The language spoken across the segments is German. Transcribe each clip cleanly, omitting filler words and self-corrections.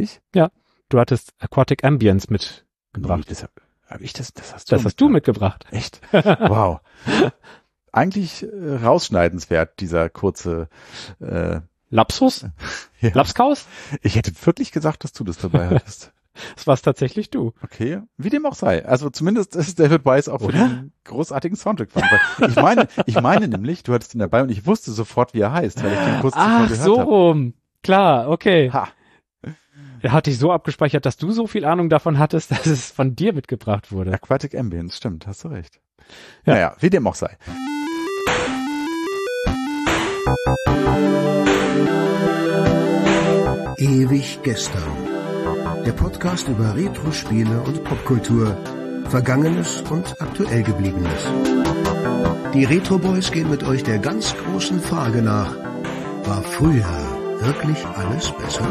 Ich? Ja. Du hattest Aquatic Ambience mitgebracht. Das hast Das hast du mitgebracht. Echt? Wow. Eigentlich rausschneidenswert, dieser kurze Lapsus? Ja. Lapskaus? Ich hätte wirklich gesagt, dass du das dabei hattest. Das war's tatsächlich du. Okay, wie dem auch sei. Also zumindest ist David Wise auch für den großartigen Soundtrack verantwortlich. Ich meine nämlich, du hattest ihn dabei und ich wusste sofort, wie er heißt, weil ich den kurz zuvor gehört so habe. rum. Klar, okay. Ha. Er hat dich so abgespeichert, dass du so viel Ahnung davon hattest, dass es von dir mitgebracht wurde. Aquatic Ambience, stimmt, hast du recht. Ja. Naja, wie dem auch sei. Ewig gestern. Der Podcast über Retro-Spiele und Popkultur. Vergangenes und aktuell Gebliebenes. Die Retro Boys gehen mit euch der ganz großen Frage nach: War früher wirklich alles besser?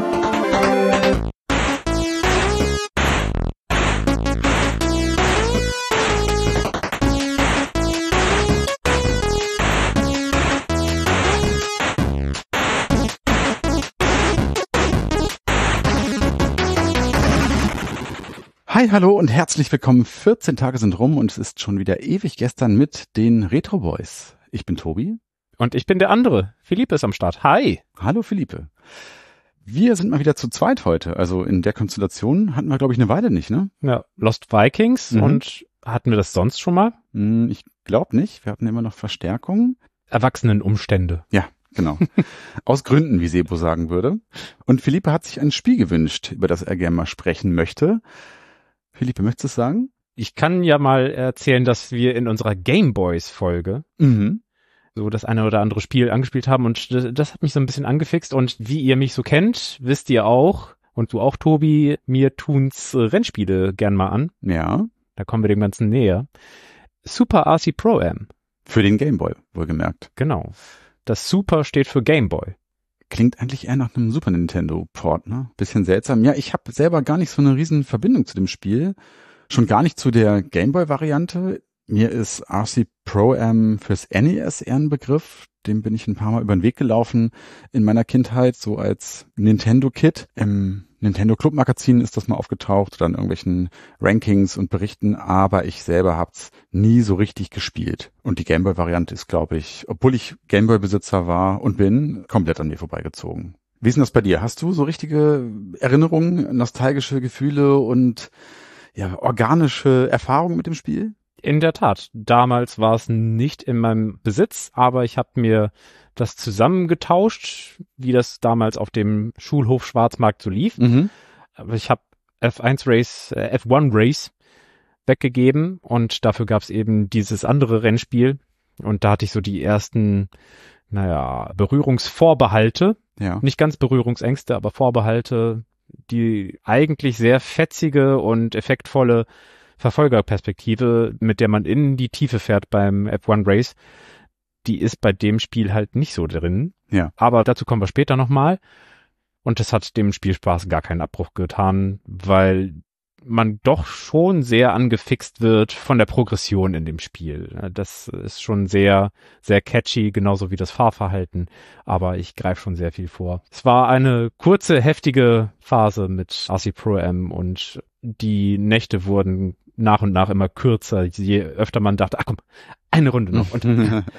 Hi, hallo und herzlich willkommen. 14 Tage sind rum und es ist schon wieder ewig gestern mit den Retro Boys. Ich bin Tobi. Und ich bin der andere. Philippe ist am Start. Hi. Hallo Philippe. Wir sind mal wieder zu zweit heute. Also in der Konstellation hatten wir, glaube ich, eine Weile nicht, ne? Ja, Lost Vikings. Und hatten wir das sonst schon mal? Ich glaube nicht. Wir hatten immer noch Verstärkung. Erwachsenenumstände. Ja, genau. Aus Gründen, wie Sebo sagen würde. Und Philippe hat sich ein Spiel gewünscht, über das er gerne mal sprechen möchte. Philippe, möchtest du es sagen? Ich kann ja mal erzählen, dass wir in unserer Gameboys-Folge so das eine oder andere Spiel angespielt haben und das hat mich so ein bisschen angefixt und wie ihr mich so kennt, wisst ihr auch, und du auch, Tobi, mir tun's Rennspiele gern mal an. Ja. Da kommen wir dem Ganzen näher. Super RC Pro-Am. Für den Gameboy, wohlgemerkt. Genau. Das Super steht für Gameboy. Klingt eigentlich eher nach einem Super Nintendo-Port, ne? Bisschen seltsam. Ja, ich habe selber gar nicht so eine riesen Verbindung zu dem Spiel. Schon gar nicht zu der Gameboy-Variante. Mir ist RC Pro-Am fürs NES eher ein Begriff. Dem bin ich ein paar Mal über den Weg gelaufen in meiner Kindheit, so als Nintendo-Kid. Im Nintendo Club Magazin ist das mal aufgetaucht oder in irgendwelchen Rankings und Berichten, aber ich selber hab's nie so richtig gespielt. Und die Gameboy-Variante ist, glaube ich, obwohl ich Gameboy-Besitzer war und bin, komplett an mir vorbeigezogen. Wie ist denn das bei dir? Hast du so richtige Erinnerungen, nostalgische Gefühle und ja, organische Erfahrungen mit dem Spiel? In der Tat. Damals war es nicht in meinem Besitz, aber ich habe mir das zusammengetauscht, wie das damals auf dem Schulhof Schwarzmarkt so lief. Aber ich habe F1 Race weggegeben und dafür gab es eben dieses andere Rennspiel und da hatte ich so die ersten, Berührungsvorbehalte. Ja. Nicht ganz Berührungsängste, aber Vorbehalte, die eigentlich sehr fetzige und effektvolle Verfolgerperspektive, mit der man in die Tiefe fährt beim F1 Race, die ist bei dem Spiel halt nicht so drin. Ja. Aber dazu kommen wir später nochmal. Und das hat dem Spielspaß gar keinen Abbruch getan, weil man doch schon sehr angefixt wird von der Progression in dem Spiel. Das ist schon sehr, sehr catchy, genauso wie das Fahrverhalten. Aber ich greife schon sehr viel vor. Es war eine kurze, heftige Phase mit RC Pro-Am und die Nächte wurden nach und nach immer kürzer, je öfter man dachte, ach komm, eine Runde noch und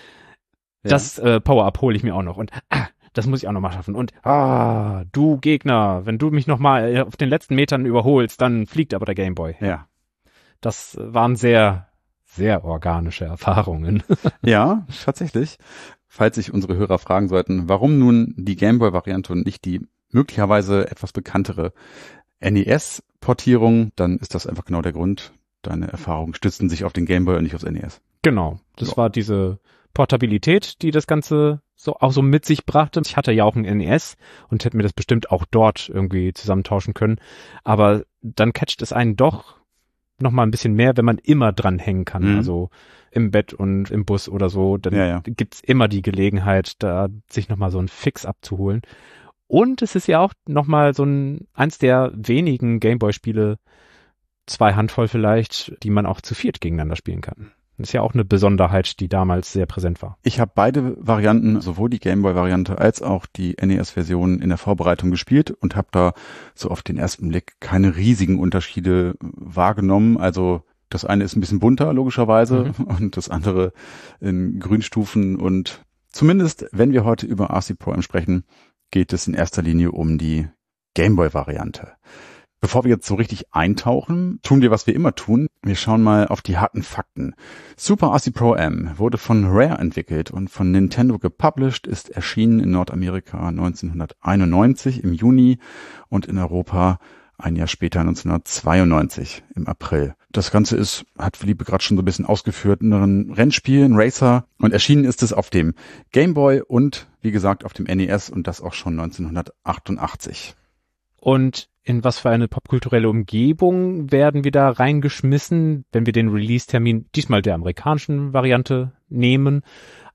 das Power-Up hole ich mir auch noch und das muss ich auch noch mal schaffen und du Gegner, wenn du mich noch mal auf den letzten Metern überholst, dann fliegt aber der Gameboy. Ja. Das waren sehr, sehr organische Erfahrungen. Ja, tatsächlich. Falls sich unsere Hörer fragen sollten, warum nun die Gameboy-Variante und nicht die möglicherweise etwas bekanntere NES-Portierung, dann ist das einfach genau der Grund. Deine Erfahrungen stützen sich auf den Gameboy und nicht aufs NES. Genau, das war diese Portabilität, die das Ganze auch so mit sich brachte. Ich hatte ja auch ein NES und hätte mir das bestimmt auch dort irgendwie zusammentauschen können. Aber dann catcht es einen doch noch mal ein bisschen mehr, wenn man immer dran hängen kann. Also im Bett und im Bus oder so. Dann gibt's immer die Gelegenheit, da sich noch mal so einen Fix abzuholen. Und es ist ja auch noch mal so eins der wenigen Gameboy-Spiele, 2 Handvoll vielleicht, die man auch zu viert gegeneinander spielen kann. Das ist ja auch eine Besonderheit, die damals sehr präsent war. Ich habe beide Varianten, sowohl die Gameboy-Variante als auch die NES-Version in der Vorbereitung gespielt und habe da so auf den ersten Blick keine riesigen Unterschiede wahrgenommen. Also das eine ist ein bisschen bunter, logischerweise, und das andere in Grünstufen. Und zumindest, wenn wir heute über RC Pro-Am sprechen, geht es in erster Linie um die Gameboy-Variante. Bevor wir jetzt so richtig eintauchen, tun wir, was wir immer tun. Wir schauen mal auf die harten Fakten. Super RC Pro-Am wurde von Rare entwickelt und von Nintendo gepublished, ist erschienen in Nordamerika 1991 im Juni und in Europa ein Jahr später 1992 im April. Das Ganze hat Philippe gerade schon so ein bisschen ausgeführt, ein Rennspiel, ein Racer, und erschienen ist es auf dem Game Boy und, wie gesagt, auf dem NES, und das auch schon 1988. Und in was für eine popkulturelle Umgebung werden wir da reingeschmissen, wenn wir den Release-Termin diesmal der amerikanischen Variante nehmen?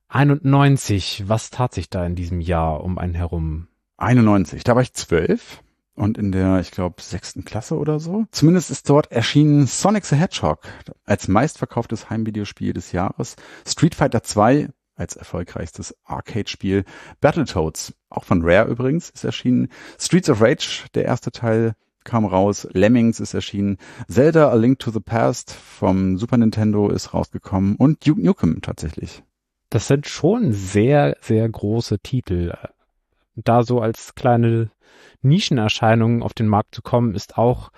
91, was tat sich da in diesem Jahr um einen herum? 91, da war ich 12 und in der, ich glaube, 6. Klasse oder so. Zumindest ist dort erschienen Sonic the Hedgehog als meistverkauftes Heimvideospiel des Jahres, Street Fighter 2 als erfolgreichstes Arcade-Spiel, Battletoads, auch von Rare übrigens, ist erschienen, Streets of Rage, der erste Teil, kam raus, Lemmings ist erschienen, Zelda A Link to the Past vom Super Nintendo ist rausgekommen und Duke Nukem tatsächlich. Das sind schon sehr, sehr große Titel. Da so als kleine Nischenerscheinung auf den Markt zu kommen, ist auch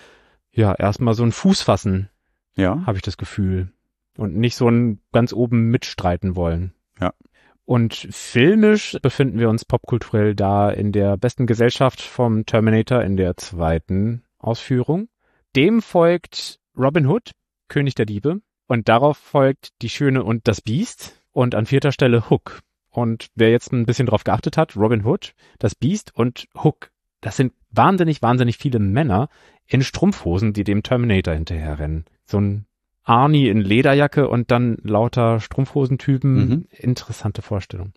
ja erstmal so ein Fußfassen, ja, habe ich das Gefühl. Und nicht so ein ganz oben mitstreiten wollen. Ja. Und filmisch befinden wir uns popkulturell da in der besten Gesellschaft vom Terminator in der 2. Ausführung. Dem folgt Robin Hood, König der Diebe. Und darauf folgt Die Schöne und das Biest. Und an 4. Stelle Hook. Und wer jetzt ein bisschen drauf geachtet hat, Robin Hood, das Biest und Hook. Das sind wahnsinnig, wahnsinnig viele Männer in Strumpfhosen, die dem Terminator hinterherrennen. So ein Arnie in Lederjacke und dann lauter Strumpfhosentypen. Interessante Vorstellung.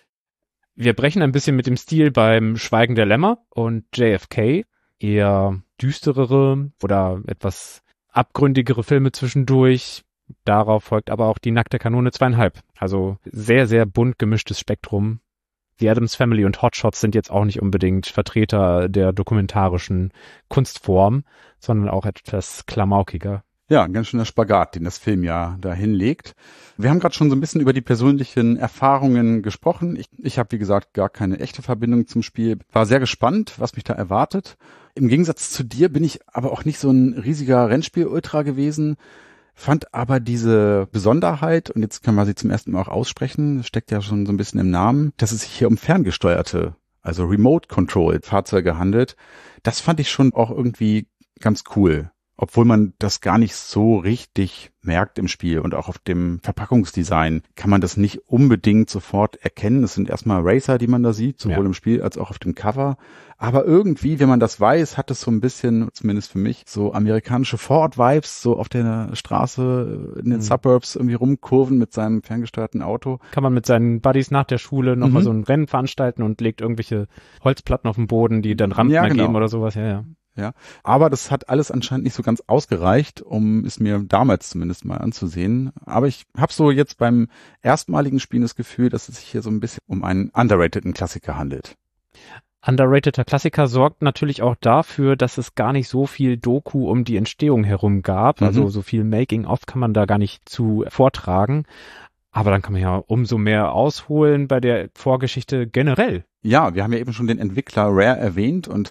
Wir brechen ein bisschen mit dem Stil beim Schweigen der Lämmer und JFK. Eher düsterere oder etwas abgründigere Filme zwischendurch. Darauf folgt aber auch Die nackte Kanone 2,5. Also sehr, sehr bunt gemischtes Spektrum. The Addams Family und Hot Shots sind jetzt auch nicht unbedingt Vertreter der dokumentarischen Kunstform, sondern auch etwas klamaukiger. Ja, ein ganz schöner Spagat, den das Film ja da hinlegt. Wir haben gerade schon so ein bisschen über die persönlichen Erfahrungen gesprochen. Ich habe, wie gesagt, gar keine echte Verbindung zum Spiel. War sehr gespannt, was mich da erwartet. Im Gegensatz zu dir bin ich aber auch nicht so ein riesiger Rennspiel-Ultra gewesen, fand aber diese Besonderheit, und jetzt können wir sie zum ersten Mal auch aussprechen, steckt ja schon so ein bisschen im Namen, dass es sich hier um ferngesteuerte, also Remote-Controlled Fahrzeuge handelt. Das fand ich schon auch irgendwie ganz cool. Obwohl man das gar nicht so richtig merkt im Spiel, und auch auf dem Verpackungsdesign kann man das nicht unbedingt sofort erkennen. Es sind erstmal Racer, die man da sieht, sowohl im Spiel als auch auf dem Cover. Aber irgendwie, wenn man das weiß, hat es so ein bisschen, zumindest für mich, so amerikanische Vorort-Vibes, so auf der Straße in den Suburbs irgendwie rumkurven mit seinem ferngesteuerten Auto. Kann man mit seinen Buddies nach der Schule nochmal so ein Rennen veranstalten und legt irgendwelche Holzplatten auf den Boden, die dann Rampen ergeben oder sowas. Ja, aber das hat alles anscheinend nicht so ganz ausgereicht, um es mir damals zumindest mal anzusehen. Aber ich habe so jetzt beim erstmaligen Spielen das Gefühl, dass es sich hier so ein bisschen um einen underrateden Klassiker handelt. Underrateder Klassiker sorgt natürlich auch dafür, dass es gar nicht so viel Doku um die Entstehung herum gab. Also so viel Making-of kann man da gar nicht zu vortragen. Aber dann kann man ja umso mehr ausholen bei der Vorgeschichte generell. Ja, wir haben ja eben schon den Entwickler Rare erwähnt, und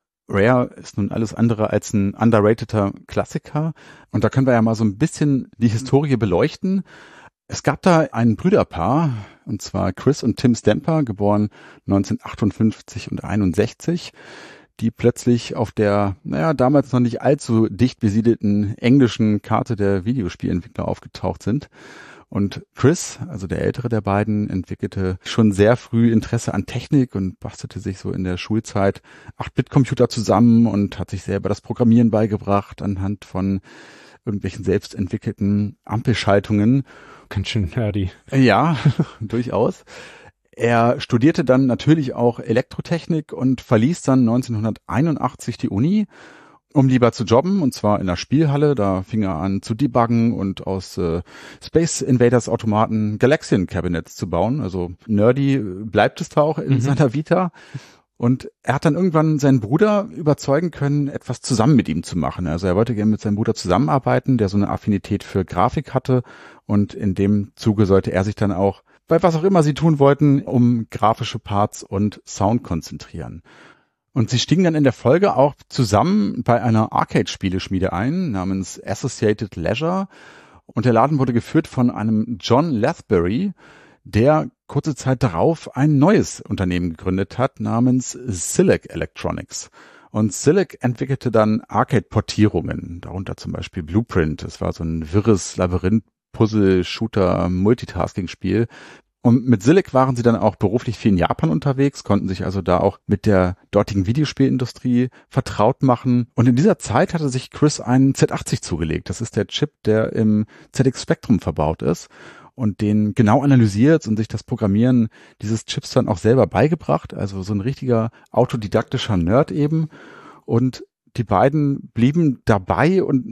Rare ist nun alles andere als ein underrateder Klassiker. Und da können wir ja mal so ein bisschen die Historie beleuchten. Es gab da ein Brüderpaar, und zwar Chris und Tim Stamper, geboren 1958 und 61, die plötzlich auf der, damals noch nicht allzu dicht besiedelten englischen Karte der Videospielentwickler aufgetaucht sind. Und Chris, also der ältere der beiden, entwickelte schon sehr früh Interesse an Technik und bastelte sich so in der Schulzeit 8-Bit-Computer zusammen und hat sich selber das Programmieren beigebracht anhand von irgendwelchen selbst entwickelten Ampelschaltungen. Ganz schön nerdy. Ja, durchaus. Er studierte dann natürlich auch Elektrotechnik und verließ dann 1981 die Uni um lieber zu jobben, und zwar in der Spielhalle. Da fing er an zu debuggen und aus Space Invaders Automaten Galaxian Cabinets zu bauen. Also nerdy bleibt es zwar auch in seiner Vita. Und er hat dann irgendwann seinen Bruder überzeugen können, etwas zusammen mit ihm zu machen. Also er wollte gerne mit seinem Bruder zusammenarbeiten, der so eine Affinität für Grafik hatte. Und in dem Zuge sollte er sich dann auch, bei was auch immer sie tun wollten, um grafische Parts und Sound konzentrieren. Und sie stiegen dann in der Folge auch zusammen bei einer Arcade-Spieleschmiede ein, namens Associated Leisure. Und der Laden wurde geführt von einem John Lathbury, der kurze Zeit darauf ein neues Unternehmen gegründet hat, namens Silic Electronics. Und Silic entwickelte dann Arcade-Portierungen, darunter zum Beispiel Blueprint. Das war so ein wirres Labyrinth-Puzzle-Shooter-Multitasking-Spiel. Und mit Silic waren sie dann auch beruflich viel in Japan unterwegs, konnten sich also da auch mit der dortigen Videospielindustrie vertraut machen. Und in dieser Zeit hatte sich Chris einen Z80 zugelegt. Das ist der Chip, der im ZX Spectrum verbaut ist und den genau analysiert und sich das Programmieren dieses Chips dann auch selber beigebracht. Also so ein richtiger autodidaktischer Nerd eben. Und die beiden blieben dabei und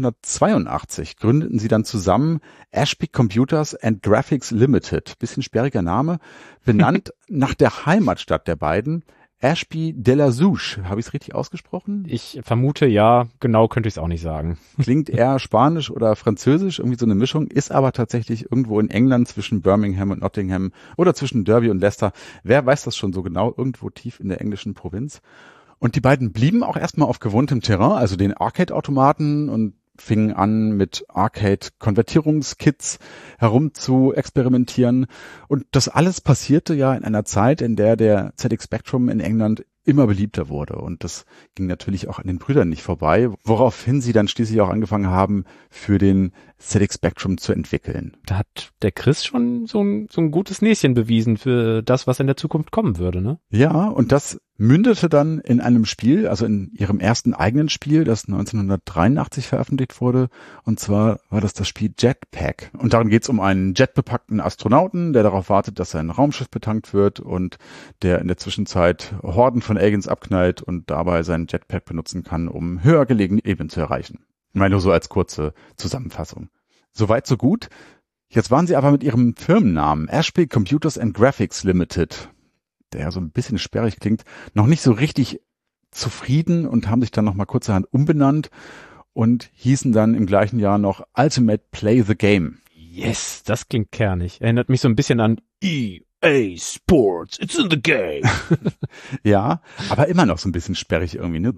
1982 gründeten sie dann zusammen Ashby Computers and Graphics Limited. Bisschen sperriger Name, benannt nach der Heimatstadt der beiden, Ashby de la Zouch. Habe ich es richtig ausgesprochen? Ich vermute ja, genau könnte ich es auch nicht sagen. Klingt eher Spanisch oder Französisch, irgendwie so eine Mischung, ist aber tatsächlich irgendwo in England zwischen Birmingham und Nottingham oder zwischen Derby und Leicester. Wer weiß das schon so genau? Irgendwo tief in der englischen Provinz. Und die beiden blieben auch erstmal auf gewohntem Terrain, also den Arcade-Automaten, und fingen an, mit Arcade-Konvertierungskits herum zu experimentieren. Und das alles passierte ja in einer Zeit, in der ZX Spectrum in England immer beliebter wurde. Und das ging natürlich auch an den Brüdern nicht vorbei, woraufhin sie dann schließlich auch angefangen haben, für den ZX Spectrum zu entwickeln. Da hat der Chris schon so ein gutes Näschen bewiesen für das, was in der Zukunft kommen würde, ne? Ja, und das mündete dann in einem Spiel, also in ihrem ersten eigenen Spiel, das 1983 veröffentlicht wurde. Und zwar war das Spiel Jetpack. Und darin geht es um einen jetbepackten Astronauten, der darauf wartet, dass sein Raumschiff betankt wird und der in der Zwischenzeit Horden von Aliens abknallt und dabei seinen Jetpack benutzen kann, um höher gelegene Ebenen zu erreichen. Ich meine, nur so als kurze Zusammenfassung. Soweit, so gut. Jetzt waren sie aber mit ihrem Firmennamen Ashby Computers and Graphics Limited, der ja so ein bisschen sperrig klingt, noch nicht so richtig zufrieden und haben sich dann noch mal kurzerhand umbenannt und hießen dann im gleichen Jahr noch Ultimate Play the Game. Yes, das klingt kernig. Erinnert mich so ein bisschen an EA Sports, it's in the game. Ja, aber immer noch so ein bisschen sperrig irgendwie, ne?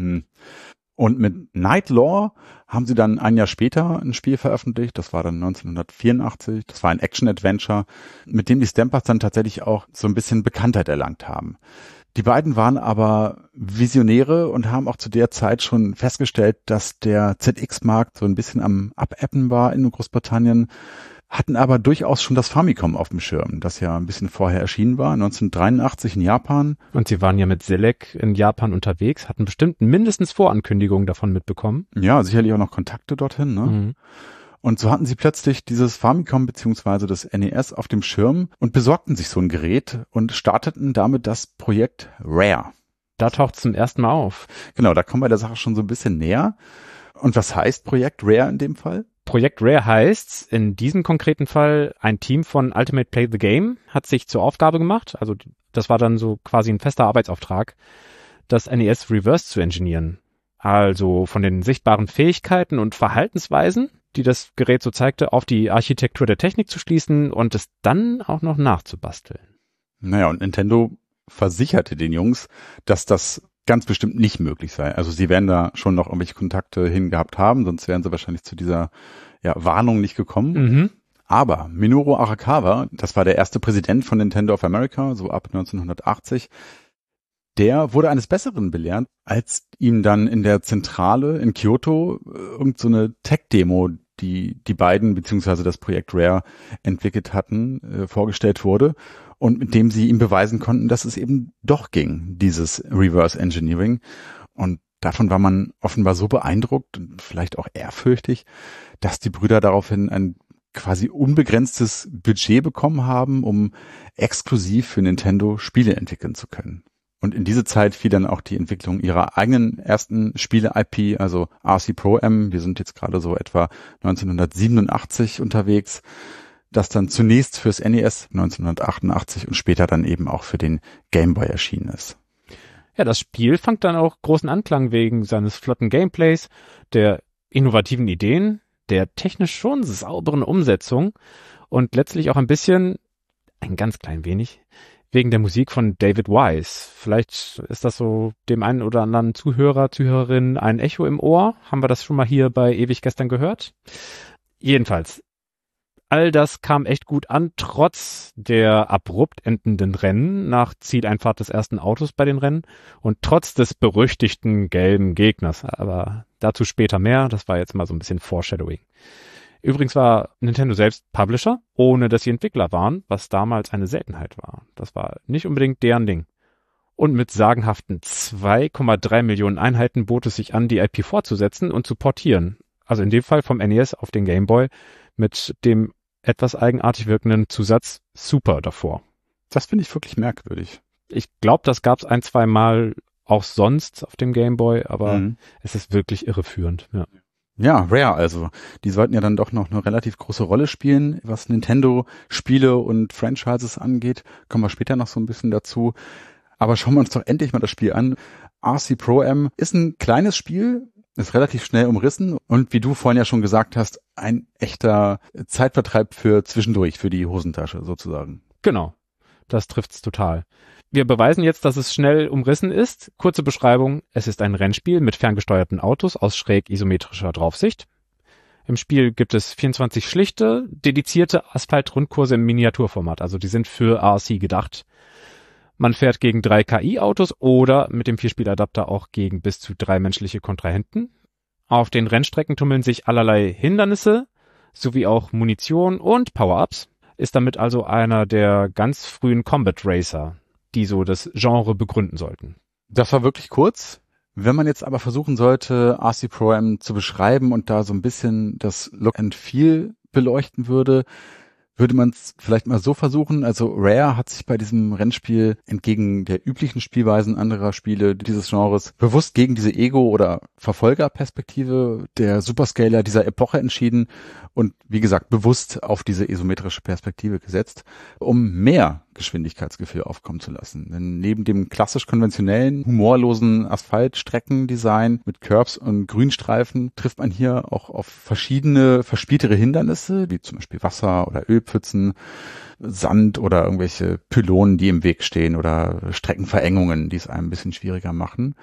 Und mit Night Law haben sie dann ein Jahr später ein Spiel veröffentlicht, das war dann 1984, das war ein Action-Adventure, mit dem die Stampers dann tatsächlich auch so ein bisschen Bekanntheit erlangt haben. Die beiden waren aber Visionäre und haben auch zu der Zeit schon festgestellt, dass der ZX-Markt so ein bisschen am Abebben war in Großbritannien, hatten aber durchaus schon das Famicom auf dem Schirm, das ja ein bisschen vorher erschienen war, 1983 in Japan. Und sie waren ja mit Silic in Japan unterwegs, hatten bestimmt mindestens Vorankündigungen davon mitbekommen. Ja, sicherlich auch noch Kontakte dorthin, ne? Mhm. Und so hatten sie plötzlich dieses Famicom bzw. das NES auf dem Schirm und besorgten sich so ein Gerät und starteten damit das Projekt Rare. Da taucht es zum ersten Mal auf. Genau, da kommen wir der Sache schon so ein bisschen näher. Und was heißt Projekt Rare in dem Fall? Projekt Rare heißt, in diesem konkreten Fall, ein Team von Ultimate Play the Game hat sich zur Aufgabe gemacht, also das war dann so quasi ein fester Arbeitsauftrag, das NES Reverse zu engineeren. Also von den sichtbaren Fähigkeiten und Verhaltensweisen, die das Gerät so zeigte, auf die Architektur der Technik zu schließen und es dann auch noch nachzubasteln. Naja, und Nintendo versicherte den Jungs, dass das ganz bestimmt nicht möglich sei. Also sie werden da schon noch irgendwelche Kontakte hingehabt haben, sonst wären sie wahrscheinlich zu dieser Warnung nicht gekommen. Mhm. Aber Minoru Arakawa, das war der erste Präsident von Nintendo of America, so ab 1980, der wurde eines Besseren belehrt, als ihm dann in der Zentrale in Kyoto irgend so eine Tech-Demo, die beiden beziehungsweise das Projekt Rare entwickelt hatten, vorgestellt wurde. Und mit dem sie ihm beweisen konnten, dass es eben doch ging, dieses Reverse Engineering. Und davon war man offenbar so beeindruckt und vielleicht auch ehrfürchtig, dass die Brüder daraufhin ein quasi unbegrenztes Budget bekommen haben, um exklusiv für Nintendo Spiele entwickeln zu können. Und in diese Zeit fiel dann auch die Entwicklung ihrer eigenen ersten Spiele-IP, also RC Pro-Am. Wir sind jetzt gerade so etwa 1987 unterwegs, das dann zunächst fürs NES 1988 und später dann eben auch für den Game Boy erschienen ist. Ja, das Spiel fand dann auch großen Anklang wegen seines flotten Gameplays, der innovativen Ideen, der technisch schon sauberen Umsetzung und letztlich auch ein ganz klein wenig, wegen der Musik von David Wise. Vielleicht ist das so dem einen oder anderen Zuhörer, Zuhörerin ein Echo im Ohr. Haben wir das schon mal hier bei Ewig gestern gehört? Jedenfalls, all das kam echt gut an, trotz der abrupt endenden Rennen nach Zieleinfahrt des ersten Autos bei den Rennen und trotz des berüchtigten gelben Gegners. Aber dazu später mehr, das war jetzt mal so ein bisschen Foreshadowing. Übrigens war Nintendo selbst Publisher, ohne dass sie Entwickler waren, was damals eine Seltenheit war. Das war nicht unbedingt deren Ding. Und mit sagenhaften 2,3 Millionen Einheiten bot es sich an, die IP fortzusetzen und zu portieren. Also in dem Fall vom NES auf den Game Boy mit dem etwas eigenartig wirkenden Zusatz Super davor. Das finde ich wirklich merkwürdig. Ich glaube, das gab es 1-2 Mal auch sonst auf dem Game Boy, aber es ist wirklich irreführend. Ja. Ja, Rare also. Die sollten ja dann doch noch eine relativ große Rolle spielen, was Nintendo-Spiele und Franchises angeht. Kommen wir später noch so ein bisschen dazu. Aber schauen wir uns doch endlich mal das Spiel an. RC Pro-Am ist ein kleines Spiel, ist relativ schnell umrissen und wie du vorhin ja schon gesagt hast, ein echter Zeitvertreib für zwischendurch, für die Hosentasche sozusagen. Genau, das trifft's total. Wir beweisen jetzt, dass es schnell umrissen ist. Kurze Beschreibung, es ist ein Rennspiel mit ferngesteuerten Autos aus schräg isometrischer Draufsicht. Im Spiel gibt es 24 schlichte, dedizierte Asphalt-Rundkurse im Miniaturformat, also die sind für RC gedacht. Man fährt gegen 3 KI-Autos oder mit dem Vierspieladapter auch gegen bis zu 3 menschliche Kontrahenten. Auf den Rennstrecken tummeln sich allerlei Hindernisse, sowie auch Munition und Power-Ups. Ist damit also einer der ganz frühen Combat Racer, die so das Genre begründen sollten. Das war wirklich kurz. Wenn man jetzt aber versuchen sollte, RC Pro-Am zu beschreiben und da so ein bisschen das Look and Feel beleuchten würde man es vielleicht mal so versuchen. Also Rare hat sich bei diesem Rennspiel entgegen der üblichen Spielweisen anderer Spiele dieses Genres bewusst gegen diese Ego- oder Verfolgerperspektive der Superscaler dieser Epoche entschieden und wie gesagt bewusst auf diese isometrische Perspektive gesetzt, um mehr Geschwindigkeitsgefühl aufkommen zu lassen. Denn neben dem klassisch konventionellen, humorlosen Asphaltstreckendesign mit Curbs und Grünstreifen trifft man hier auch auf verschiedene verspieltere Hindernisse, wie zum Beispiel Wasser oder Ölpfützen, Sand oder irgendwelche Pylonen, die im Weg stehen oder Streckenverengungen, die es einem ein bisschen schwieriger machen.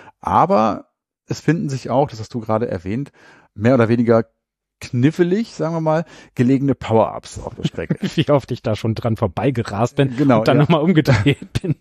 Aber es finden sich auch, das hast du gerade erwähnt, mehr oder weniger knifflig, sagen wir mal, gelegene Power-Ups auf der Strecke. Wie oft ich da schon dran vorbeigerast bin genau, und dann nochmal umgedreht bin.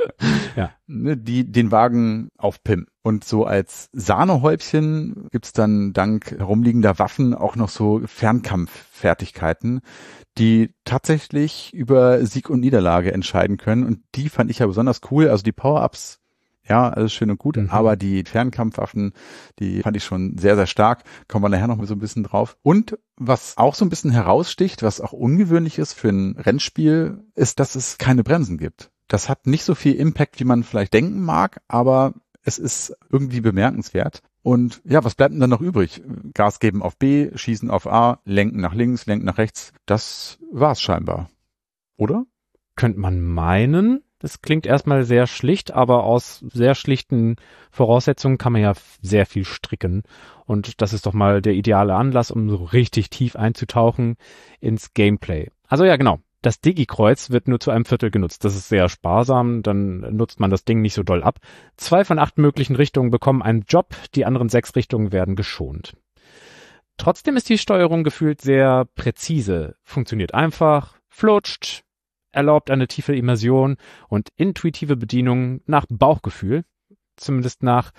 Ja. Die den Wagen aufpimpen. Und so als Sahnehäubchen gibt's dann dank herumliegender Waffen auch noch so Fernkampffertigkeiten, die tatsächlich über Sieg und Niederlage entscheiden können. Und die fand ich ja besonders cool. Also die Power-Ups, ja, alles schön und gut, aber die Fernkampfwaffen, die fand ich schon sehr, sehr stark. Kommen wir nachher noch mal so ein bisschen drauf. Und was auch so ein bisschen heraussticht, was auch ungewöhnlich ist für ein Rennspiel, ist, dass es keine Bremsen gibt. Das hat nicht so viel Impact, wie man vielleicht denken mag, aber es ist irgendwie bemerkenswert. Und ja, was bleibt denn dann noch übrig? Gas geben auf B, schießen auf A, lenken nach links, lenken nach rechts. Das war's scheinbar. Oder? Könnte man meinen. Das klingt erstmal sehr schlicht, aber aus sehr schlichten Voraussetzungen kann man ja sehr viel stricken. Und das ist doch mal der ideale Anlass, um so richtig tief einzutauchen ins Gameplay. Also ja, genau. Das Digi-Kreuz wird nur zu einem Viertel genutzt. Das ist sehr sparsam, dann nutzt man das Ding nicht so doll ab. 2 von 8 möglichen Richtungen bekommen einen Job, die anderen 6 Richtungen werden geschont. Trotzdem ist die Steuerung gefühlt sehr präzise, funktioniert einfach, flutscht, erlaubt eine tiefe Immersion und intuitive Bedienung nach Bauchgefühl, zumindest nach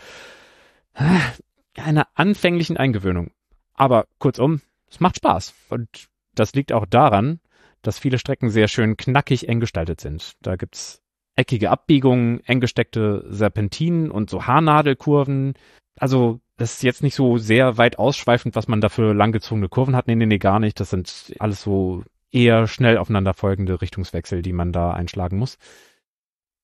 einer anfänglichen Eingewöhnung. Aber kurzum, es macht Spaß. Und das liegt auch daran, dass viele Strecken sehr schön knackig eng gestaltet sind. Da gibt's eckige Abbiegungen, eng gesteckte Serpentinen und so Haarnadelkurven. Also das ist jetzt nicht so sehr weit ausschweifend, was man da für langgezogene Kurven hat. Nee, gar nicht. Das sind alles so eher schnell aufeinanderfolgende Richtungswechsel, die man da einschlagen muss.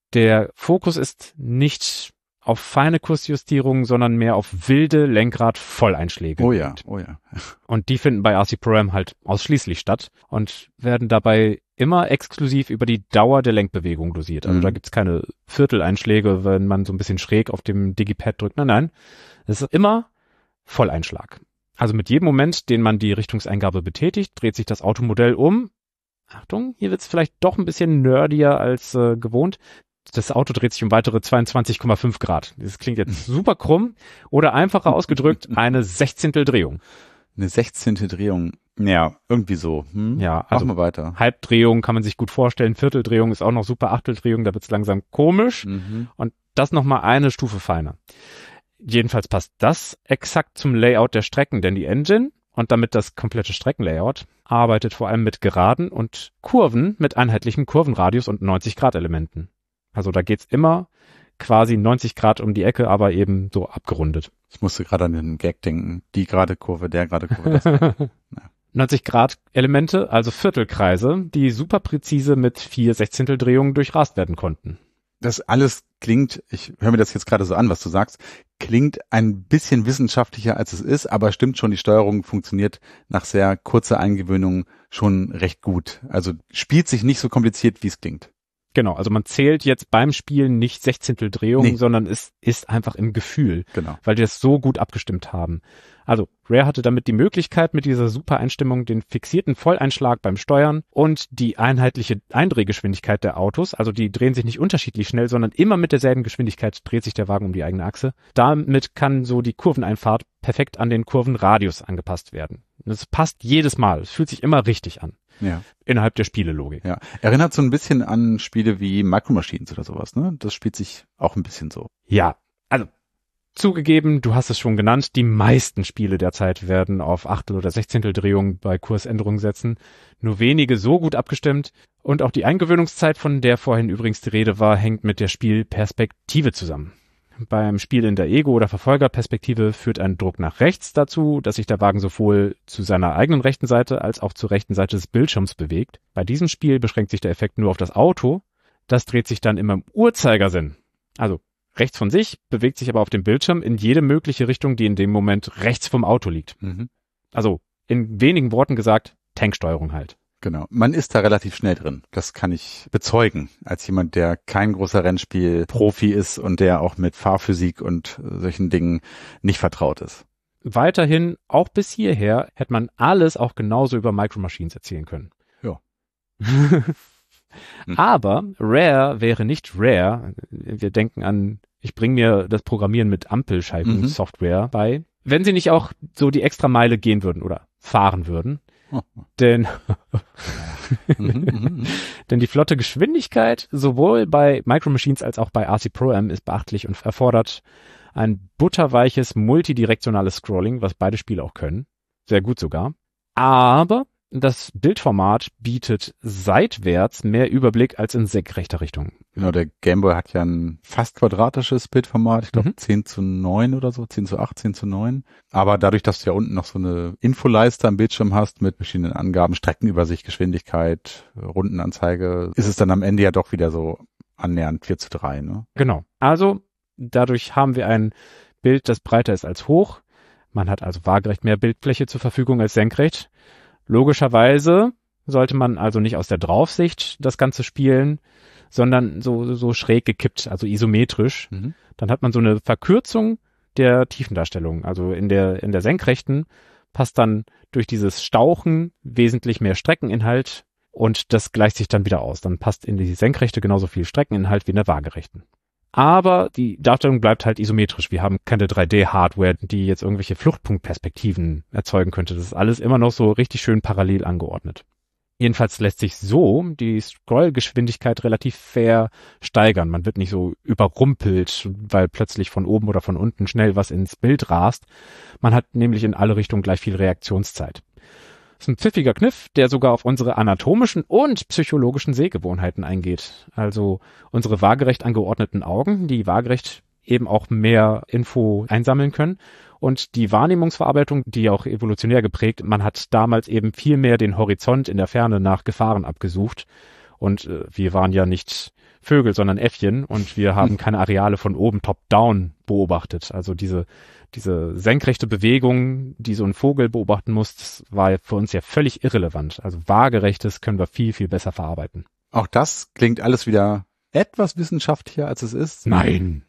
Der Fokus ist nicht auf feine Kursjustierungen, sondern mehr auf wilde Lenkrad-Volleinschläge. Oh ja, oh ja. Und die finden bei RC Pro-Am halt ausschließlich statt und werden dabei immer exklusiv über die Dauer der Lenkbewegung dosiert. Also da gibt's keine Vierteleinschläge, wenn man so ein bisschen schräg auf dem Digipad drückt. Nein, es ist immer Volleinschlag. Also mit jedem Moment, den man die Richtungseingabe betätigt, dreht sich das Automodell um. Achtung, hier wird's vielleicht doch ein bisschen nerdier als gewohnt. Das Auto dreht sich um weitere 22,5 Grad. Das klingt jetzt super krumm. Oder einfacher ausgedrückt, eine 16. Drehung. Eine 16. Drehung. Ja, irgendwie so. Ja, also machen wir weiter. Halbdrehung kann man sich gut vorstellen. Vierteldrehung ist auch noch super. Achteldrehung, da wird's langsam komisch. Und das nochmal eine Stufe feiner. Jedenfalls passt das exakt zum Layout der Strecken, denn die Engine und damit das komplette Streckenlayout arbeitet vor allem mit Geraden und Kurven mit einheitlichem Kurvenradius und 90-Grad-Elementen. Also da geht's immer quasi 90 Grad um die Ecke, aber eben so abgerundet. Ich musste gerade an den Gag denken. Die gerade Kurve, der gerade Kurve. Das 90 Grad Elemente, also Viertelkreise, die super präzise mit 4 Sechzehnteldrehungen durchrast werden konnten. Das alles klingt, ich höre mir das jetzt gerade so an, was du sagst, klingt ein bisschen wissenschaftlicher, als es ist, aber stimmt schon, die Steuerung funktioniert nach sehr kurzer Eingewöhnung schon recht gut. Also spielt sich nicht so kompliziert, wie es klingt. Genau, also man zählt jetzt beim Spielen nicht Sechzehnteldrehungen, sondern es ist einfach im Gefühl, weil die das so gut abgestimmt haben. Also Rare hatte damit die Möglichkeit, mit dieser super Einstimmung den fixierten Volleinschlag beim Steuern und die einheitliche Eindrehgeschwindigkeit der Autos, also die drehen sich nicht unterschiedlich schnell, sondern immer mit derselben Geschwindigkeit dreht sich der Wagen um die eigene Achse. Damit kann so die Kurveneinfahrt perfekt an den Kurvenradius angepasst werden. Das passt jedes Mal, es fühlt sich immer richtig an. Ja. Innerhalb der Spielelogik. Ja. Erinnert so ein bisschen an Spiele wie Micro Machines oder sowas, ne? Das spielt sich auch ein bisschen so. Ja, also zugegeben, du hast es schon genannt, die meisten Spiele derzeit werden auf Achtel- oder Sechzehnteldrehungen bei Kursänderungen setzen. Nur wenige so gut abgestimmt. Und auch die Eingewöhnungszeit, von der vorhin übrigens die Rede war, hängt mit der Spielperspektive zusammen. Beim Spiel in der Ego- oder Verfolgerperspektive führt ein Druck nach rechts dazu, dass sich der Wagen sowohl zu seiner eigenen rechten Seite als auch zur rechten Seite des Bildschirms bewegt. Bei diesem Spiel beschränkt sich der Effekt nur auf das Auto. Das dreht sich dann immer im Uhrzeigersinn. Also rechts von sich, bewegt sich aber auf dem Bildschirm in jede mögliche Richtung, die in dem Moment rechts vom Auto liegt. Also in wenigen Worten gesagt, Tanksteuerung halt. Genau. Man ist da relativ schnell drin. Das kann ich bezeugen, als jemand, der kein großer Rennspiel-Profi ist und der auch mit Fahrphysik und solchen Dingen nicht vertraut ist. Weiterhin, auch bis hierher, hätte man alles auch genauso über Micro Machines erzählen können. Ja. Aber Rare wäre nicht Rare. Wir denken an, ich bringe mir das Programmieren mit Ampelschaltungssoftware bei. Wenn sie nicht auch so die extra Meile gehen würden oder fahren würden. Denn die flotte Geschwindigkeit sowohl bei Micro Machines als auch bei RC Pro-Am ist beachtlich und erfordert ein butterweiches, multidirektionales Scrolling, was beide Spiele auch können. Sehr gut sogar. Aber das Bildformat bietet seitwärts mehr Überblick als in senkrechter Richtung. Genau, der Game Boy hat ja ein fast quadratisches Bildformat, ich glaube 10:9 oder so, 10:8, 10:9. Aber dadurch, dass du ja unten noch so eine Infoleiste am Bildschirm hast mit verschiedenen Angaben, Streckenübersicht, Geschwindigkeit, Rundenanzeige, ist es dann am Ende ja doch wieder so annähernd 4:3, ne? Genau. Also dadurch haben wir ein Bild, das breiter ist als hoch. Man hat also waagerecht mehr Bildfläche zur Verfügung als senkrecht. Logischerweise sollte man also nicht aus der Draufsicht das Ganze spielen, sondern so schräg gekippt, also isometrisch. Dann hat man so eine Verkürzung der Tiefendarstellung. Also in der Senkrechten passt dann durch dieses Stauchen wesentlich mehr Streckeninhalt und das gleicht sich dann wieder aus. Dann passt in die Senkrechte genauso viel Streckeninhalt wie in der Waagerechten. Aber die Darstellung bleibt halt isometrisch. Wir haben keine 3D-Hardware, die jetzt irgendwelche Fluchtpunktperspektiven erzeugen könnte. Das ist alles immer noch so richtig schön parallel angeordnet. Jedenfalls lässt sich so die Scrollgeschwindigkeit relativ fair steigern. Man wird nicht so überrumpelt, weil plötzlich von oben oder von unten schnell was ins Bild rast. Man hat nämlich in alle Richtungen gleich viel Reaktionszeit. Das ist ein pfiffiger Kniff, der sogar auf unsere anatomischen und psychologischen Sehgewohnheiten eingeht. Also unsere waagerecht angeordneten Augen, die waagerecht eben auch mehr Info einsammeln können. Und die Wahrnehmungsverarbeitung, die auch evolutionär geprägt, man hat damals eben viel mehr den Horizont in der Ferne nach Gefahren abgesucht. Und wir waren ja nicht Vögel, sondern Äffchen und wir haben keine Areale von oben top-down beobachtet. Also diese senkrechte Bewegung, die so ein Vogel beobachten muss, das war für uns ja völlig irrelevant. Also Waagerechtes können wir viel, viel besser verarbeiten. Auch das klingt alles wieder etwas wissenschaftlicher, als es ist. Nein.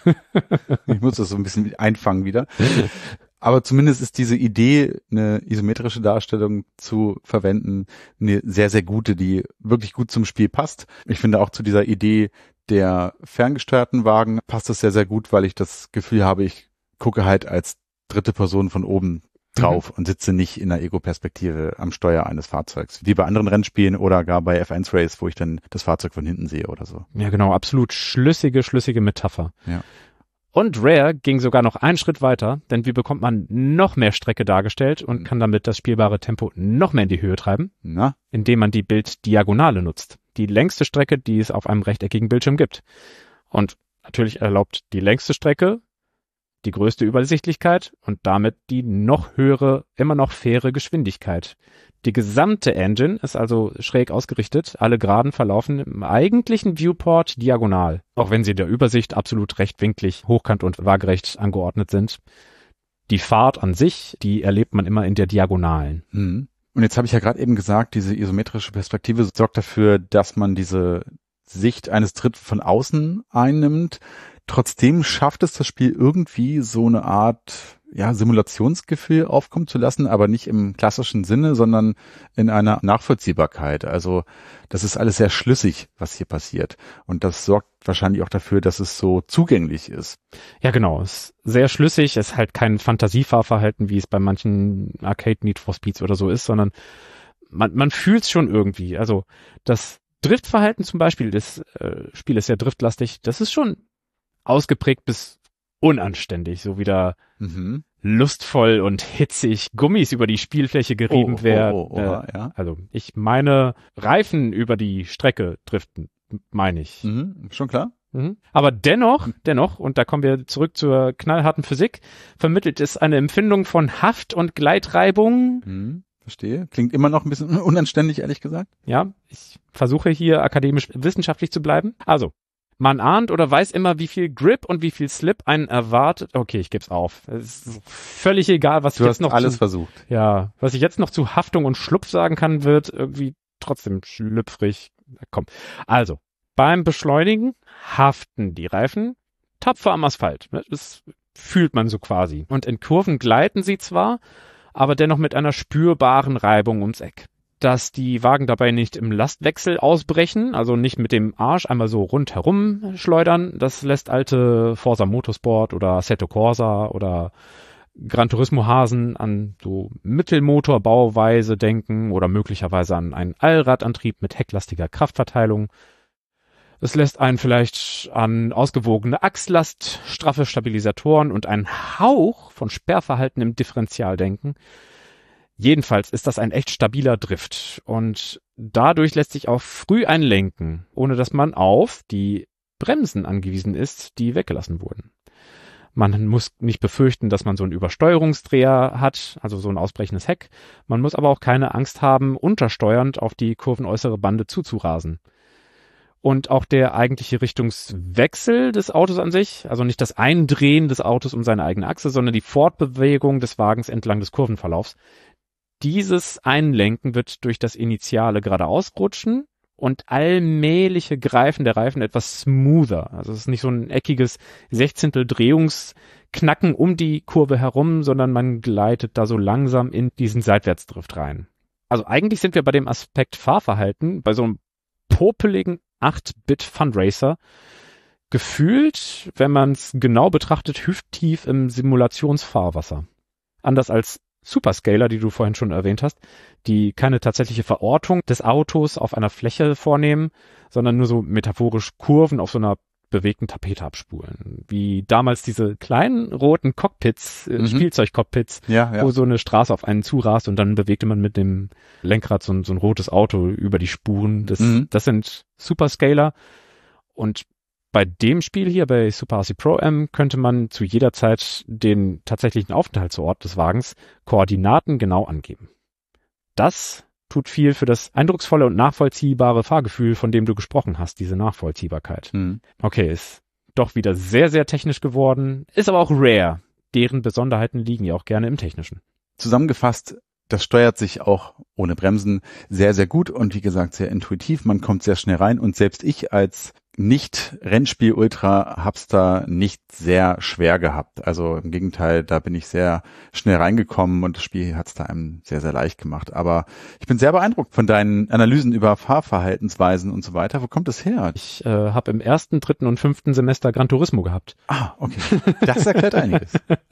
Ich muss das so ein bisschen einfangen wieder. Aber zumindest ist diese Idee, eine isometrische Darstellung zu verwenden, eine sehr, sehr gute, die wirklich gut zum Spiel passt. Ich finde auch zu dieser Idee der ferngesteuerten Wagen passt es sehr, sehr gut, weil ich das Gefühl habe, ich gucke halt als dritte Person von oben drauf und sitze nicht in der Ego-Perspektive am Steuer eines Fahrzeugs, wie bei anderen Rennspielen oder gar bei F1 Race, wo ich dann das Fahrzeug von hinten sehe oder so. Ja, genau, absolut schlüssige Metapher. Ja. Und Rare ging sogar noch einen Schritt weiter, denn wie bekommt man noch mehr Strecke dargestellt und kann damit das spielbare Tempo noch mehr in die Höhe treiben? Na? Indem man die Bilddiagonale nutzt. Die längste Strecke, die es auf einem rechteckigen Bildschirm gibt. Und natürlich erlaubt die längste Strecke die größte Übersichtlichkeit und damit die noch höhere, immer noch faire Geschwindigkeit. Die gesamte Engine ist also schräg ausgerichtet. Alle Geraden verlaufen im eigentlichen Viewport diagonal, auch wenn sie in der Übersicht absolut rechtwinklig, hochkant und waagerecht angeordnet sind. Die Fahrt an sich, die erlebt man immer in der Diagonalen. Und jetzt habe ich ja gerade eben gesagt, diese isometrische Perspektive sorgt dafür, dass man diese Sicht eines Dritten von außen einnimmt. Trotzdem schafft es das Spiel irgendwie so eine Art Simulationsgefühl aufkommen zu lassen, aber nicht im klassischen Sinne, sondern in einer Nachvollziehbarkeit. Also das ist alles sehr schlüssig, was hier passiert. Und das sorgt wahrscheinlich auch dafür, dass es so zugänglich ist. Ja, genau. Es ist sehr schlüssig. Es ist halt kein Fantasiefahrverhalten, wie es bei manchen Arcade Need for Speeds oder so ist, sondern man fühlt es schon irgendwie. Also das Driftverhalten zum Beispiel des Spiels ist ja driftlastig. Das ist schon ausgeprägt bis unanständig, so wieder lustvoll und hitzig Gummis über die Spielfläche gerieben werden. Ja. Also ich meine Reifen über die Strecke driften, meine ich. Schon klar. Aber dennoch, und da kommen wir zurück zur knallharten Physik, vermittelt es eine Empfindung von Haft- und Gleitreibung. Verstehe. Klingt immer noch ein bisschen unanständig, ehrlich gesagt. Ja, ich versuche hier akademisch wissenschaftlich zu bleiben. Also, man ahnt oder weiß immer, wie viel Grip und wie viel Slip einen erwartet. Okay, ich geb's auf. Es ist völlig egal, was ich jetzt noch versucht. Ja, was ich jetzt noch zu Haftung und Schlupf sagen kann, wird irgendwie trotzdem schlüpfrig. Komm. Also, beim Beschleunigen haften die Reifen tapfer am Asphalt. Das fühlt man so quasi. Und in Kurven gleiten sie zwar, aber dennoch mit einer spürbaren Reibung ums Eck. Dass die Wagen dabei nicht im Lastwechsel ausbrechen, also nicht mit dem Arsch einmal so rundherum schleudern, das lässt alte Forza Motorsport oder Assetto Corsa oder Gran Turismo Hasen an so Mittelmotorbauweise denken oder möglicherweise an einen Allradantrieb mit hecklastiger Kraftverteilung. Es lässt einen vielleicht an ausgewogene Achslast, straffe Stabilisatoren und einen Hauch von Sperrverhalten im Differential denken. Jedenfalls ist das ein echt stabiler Drift und dadurch lässt sich auch früh einlenken, ohne dass man auf die Bremsen angewiesen ist, die weggelassen wurden. Man muss nicht befürchten, dass man so einen Übersteuerungsdreher hat, also so ein ausbrechendes Heck. Man muss aber auch keine Angst haben, untersteuernd auf die kurvenäußere Bande zuzurasen. Und auch der eigentliche Richtungswechsel des Autos an sich, also nicht das Eindrehen des Autos um seine eigene Achse, sondern die Fortbewegung des Wagens entlang des Kurvenverlaufs. Dieses Einlenken wird durch das initiale geradeausrutschen und allmähliche Greifen der Reifen etwas smoother. Also es ist nicht so ein eckiges 16. Drehungsknacken um die Kurve herum, sondern man gleitet da so langsam in diesen Seitwärtsdrift rein. Also eigentlich sind wir bei dem Aspekt Fahrverhalten, bei so einem popeligen 8-Bit Fundracer, gefühlt, wenn man es genau betrachtet, hüfttief im Simulationsfahrwasser. Anders als Superscaler, die du vorhin schon erwähnt hast, die keine tatsächliche Verortung des Autos auf einer Fläche vornehmen, sondern nur so metaphorisch Kurven auf so einer bewegten Tapete abspulen. Wie damals diese kleinen roten Cockpits, Spielzeugcockpits, wo so eine Straße auf einen zurast und dann bewegte man mit dem Lenkrad so ein rotes Auto über die Spuren. Das sind Superscaler. Und bei dem Spiel hier, bei Super RC Pro-Am, könnte man zu jeder Zeit den tatsächlichen Aufenthaltsort des Wagens Koordinaten genau angeben. Das tut viel für das eindrucksvolle und nachvollziehbare Fahrgefühl, von dem du gesprochen hast, diese Nachvollziehbarkeit. Okay, ist doch wieder sehr, sehr technisch geworden, ist aber auch rare. Deren Besonderheiten liegen ja auch gerne im Technischen. Zusammengefasst, das steuert sich auch ohne Bremsen sehr, sehr gut und wie gesagt sehr intuitiv. Man kommt sehr schnell rein und selbst ich als Nicht-Rennspiel-Ultra hab's da nicht sehr schwer gehabt. Also im Gegenteil, da bin ich sehr schnell reingekommen und das Spiel hat's da einem sehr, sehr leicht gemacht. Aber ich bin sehr beeindruckt von deinen Analysen über Fahrverhaltensweisen und so weiter. Wo kommt das her? Ich habe im 1., 3. und 5. Semester Gran Turismo gehabt. Ah, okay. Das erklärt einiges.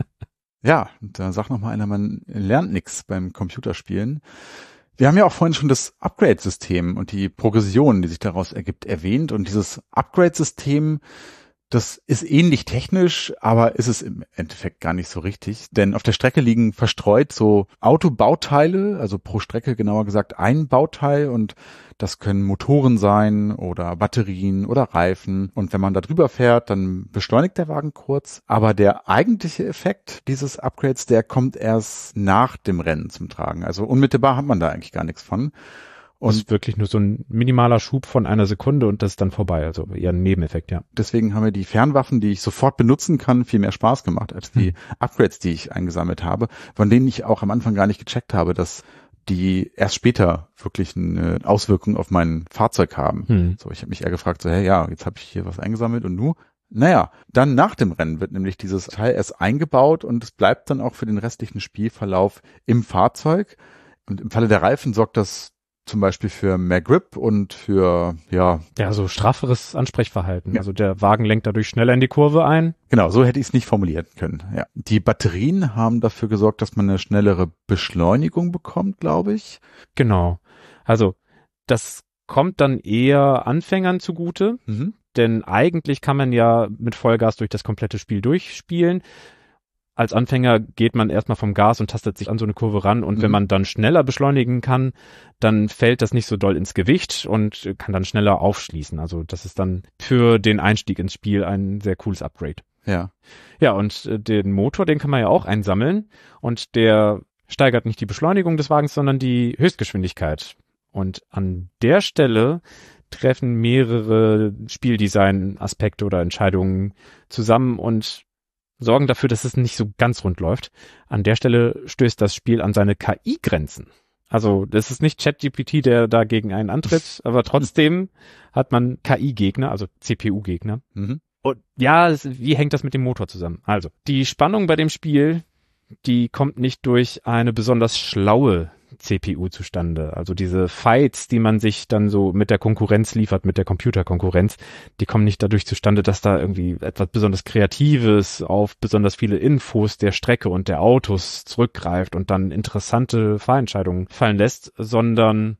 Ja, da sagt noch mal einer, man lernt nichts beim Computerspielen. Wir haben ja auch vorhin schon das Upgrade-System und die Progression, die sich daraus ergibt, erwähnt. Und dieses Upgrade-System, das ist ähnlich technisch, aber ist es im Endeffekt gar nicht so richtig. Denn auf der Strecke liegen verstreut so Autobauteile, also pro Strecke genauer gesagt ein Bauteil. Und das können Motoren sein oder Batterien oder Reifen. Und wenn man da drüber fährt, dann beschleunigt der Wagen kurz. Aber der eigentliche Effekt dieses Upgrades, der kommt erst nach dem Rennen zum Tragen. Also unmittelbar hat man da eigentlich gar nichts von. Und das ist wirklich nur so ein minimaler Schub von einer Sekunde und das ist dann vorbei. Also eher ein Nebeneffekt, ja. Deswegen haben mir die Fernwaffen, die ich sofort benutzen kann, viel mehr Spaß gemacht als die Upgrades, die ich eingesammelt habe, von denen ich auch am Anfang gar nicht gecheckt habe, dass die erst später wirklich eine Auswirkung auf mein Fahrzeug haben. So, ich habe mich eher gefragt, so, hey, ja, jetzt habe ich hier was eingesammelt und nu? Naja, dann nach dem Rennen wird nämlich dieses Teil erst eingebaut und es bleibt dann auch für den restlichen Spielverlauf im Fahrzeug. Und im Falle der Reifen sorgt das zum Beispiel für mehr Grip und für, ja, so strafferes Ansprechverhalten. Ja. Also der Wagen lenkt dadurch schneller in die Kurve ein. Genau, so hätte ich es nicht formulieren können. Ja. Die Batterien haben dafür gesorgt, dass man eine schnellere Beschleunigung bekommt, glaube ich. Genau. Also das kommt dann eher Anfängern zugute, denn eigentlich kann man ja mit Vollgas durch das komplette Spiel durchspielen. Als Anfänger geht man erstmal vom Gas und tastet sich an so eine Kurve ran und wenn man dann schneller beschleunigen kann, dann fällt das nicht so doll ins Gewicht und kann dann schneller aufschließen. Also das ist dann für den Einstieg ins Spiel ein sehr cooles Upgrade. Ja. Ja, und den Motor, den kann man ja auch einsammeln und der steigert nicht die Beschleunigung des Wagens, sondern die Höchstgeschwindigkeit. Und an der Stelle treffen mehrere Spieldesign-Aspekte oder Entscheidungen zusammen und sorgen dafür, dass es nicht so ganz rund läuft. An der Stelle stößt das Spiel an seine KI-Grenzen. Also das ist nicht ChatGPT, der da gegen einen antritt, aber trotzdem hat man KI-Gegner, also CPU-Gegner. Und ja, wie hängt das mit dem Motor zusammen? Also die Spannung bei dem Spiel, die kommt nicht durch eine besonders schlaue CPU zustande. Also diese Fights, die man sich dann so mit der Konkurrenz liefert, mit der Computerkonkurrenz, die kommen nicht dadurch zustande, dass da irgendwie etwas besonders Kreatives auf besonders viele Infos der Strecke und der Autos zurückgreift und dann interessante Fahrentscheidungen fallen lässt, sondern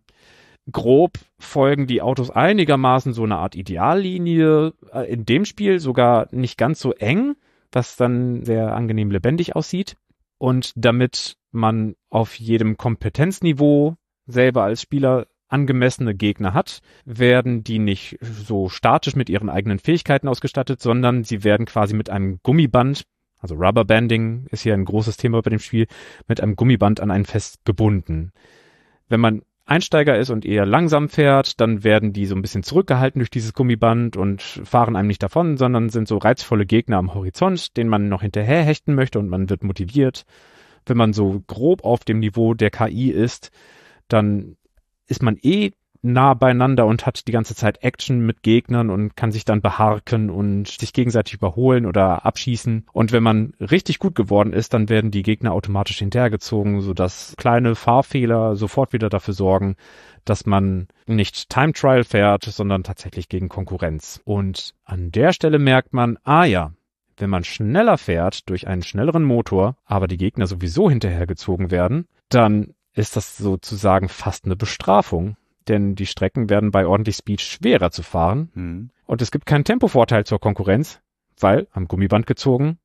grob folgen die Autos einigermaßen so eine Art Ideallinie, in dem Spiel sogar nicht ganz so eng, was dann sehr angenehm lebendig aussieht. Und damit man auf jedem Kompetenzniveau selber als Spieler angemessene Gegner hat, werden die nicht so statisch mit ihren eigenen Fähigkeiten ausgestattet, sondern sie werden quasi mit einem Gummiband, also Rubberbanding ist hier ein großes Thema bei dem Spiel, mit einem Gummiband an einen Fest gebunden. Wenn man Einsteiger ist und eher langsam fährt, dann werden die so ein bisschen zurückgehalten durch dieses Gummiband und fahren einem nicht davon, sondern sind so reizvolle Gegner am Horizont, denen man noch hinterher hechten möchte und man wird motiviert. Wenn man so grob auf dem Niveau der KI ist, dann ist man nah beieinander und hat die ganze Zeit Action mit Gegnern und kann sich dann beharken und sich gegenseitig überholen oder abschießen. Und wenn man richtig gut geworden ist, dann werden die Gegner automatisch hinterhergezogen, sodass kleine Fahrfehler sofort wieder dafür sorgen, dass man nicht Time Trial fährt, sondern tatsächlich gegen Konkurrenz. Und an der Stelle merkt man, wenn man schneller fährt durch einen schnelleren Motor, aber die Gegner sowieso hinterhergezogen werden, dann ist das sozusagen fast eine Bestrafung. Denn die Strecken werden bei ordentlich Speed schwerer zu fahren. Und es gibt keinen Tempovorteil zur Konkurrenz, weil am Gummiband gezogen,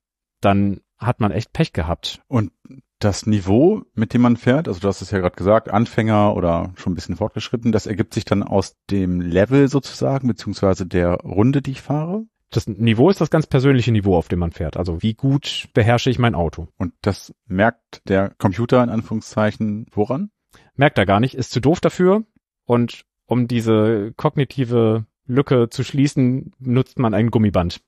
dann hat man echt Pech gehabt. Und das Niveau, mit dem man fährt, also du hast es ja gerade gesagt, Anfänger oder schon ein bisschen fortgeschritten, das ergibt sich dann aus dem Level sozusagen, beziehungsweise der Runde, die ich fahre? Das Niveau ist das ganz persönliche Niveau, auf dem man fährt. Also wie gut beherrsche ich mein Auto. Und das merkt der Computer in Anführungszeichen woran? merkt er gar nicht, ist zu doof dafür und um diese kognitive Lücke zu schließen, nutzt man ein Gummiband.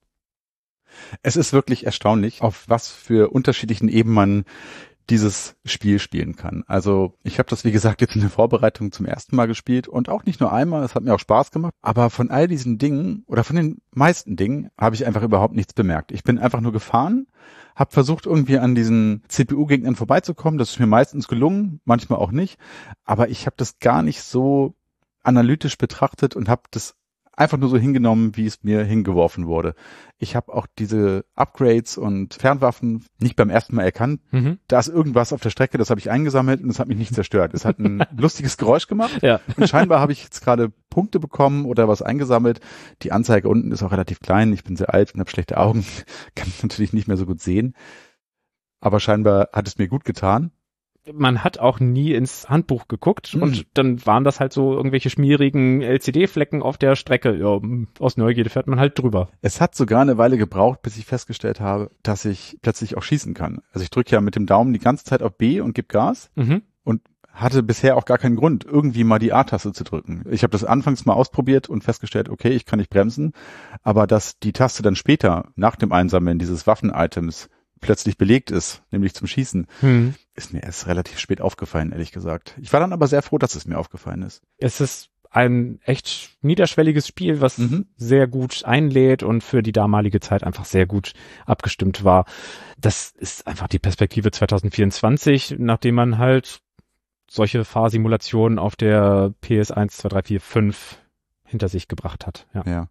Es ist wirklich erstaunlich, auf was für unterschiedlichen Ebenen man dieses Spiel spielen kann. Also ich habe das, wie gesagt, jetzt in der Vorbereitung zum ersten Mal gespielt und auch nicht nur einmal, es hat mir auch Spaß gemacht, aber von all diesen Dingen oder von den meisten Dingen habe ich einfach überhaupt nichts bemerkt. Ich bin einfach nur gefahren, habe versucht irgendwie an diesen CPU-Gegnern vorbeizukommen, das ist mir meistens gelungen, manchmal auch nicht, aber ich habe das gar nicht so analytisch betrachtet und habe das einfach nur so hingenommen, wie es mir hingeworfen wurde. Ich habe auch diese Upgrades und Fernwaffen nicht beim ersten Mal erkannt. Da ist irgendwas auf der Strecke, das habe ich eingesammelt und es hat mich nicht zerstört. Es hat ein lustiges Geräusch gemacht und scheinbar habe ich jetzt gerade Punkte bekommen oder was eingesammelt. Die Anzeige unten ist auch relativ klein. Ich bin sehr alt und habe schlechte Augen, kann natürlich nicht mehr so gut sehen. Aber scheinbar hat es mir gut getan. Man hat auch nie ins Handbuch geguckt und dann waren das halt so irgendwelche schmierigen LCD-Flecken auf der Strecke. Ja, aus Neugierde fährt man halt drüber. Es hat sogar eine Weile gebraucht, bis ich festgestellt habe, dass ich plötzlich auch schießen kann. Also ich drücke ja mit dem Daumen die ganze Zeit auf B und gebe Gas und hatte bisher auch gar keinen Grund, irgendwie mal die A-Taste zu drücken. Ich habe das anfangs mal ausprobiert und festgestellt, okay, ich kann nicht bremsen, aber dass die Taste dann später, nach dem Einsammeln dieses Waffen-Items, plötzlich belegt ist, nämlich zum Schießen, ist mir erst relativ spät aufgefallen, ehrlich gesagt. Ich war dann aber sehr froh, dass es mir aufgefallen ist. Es ist ein echt niederschwelliges Spiel, was sehr gut einlädt und für die damalige Zeit einfach sehr gut abgestimmt war. Das ist einfach die Perspektive 2024, nachdem man halt solche Fahrsimulationen auf der PS1, 2, 3, 4, 5 hinter sich gebracht hat.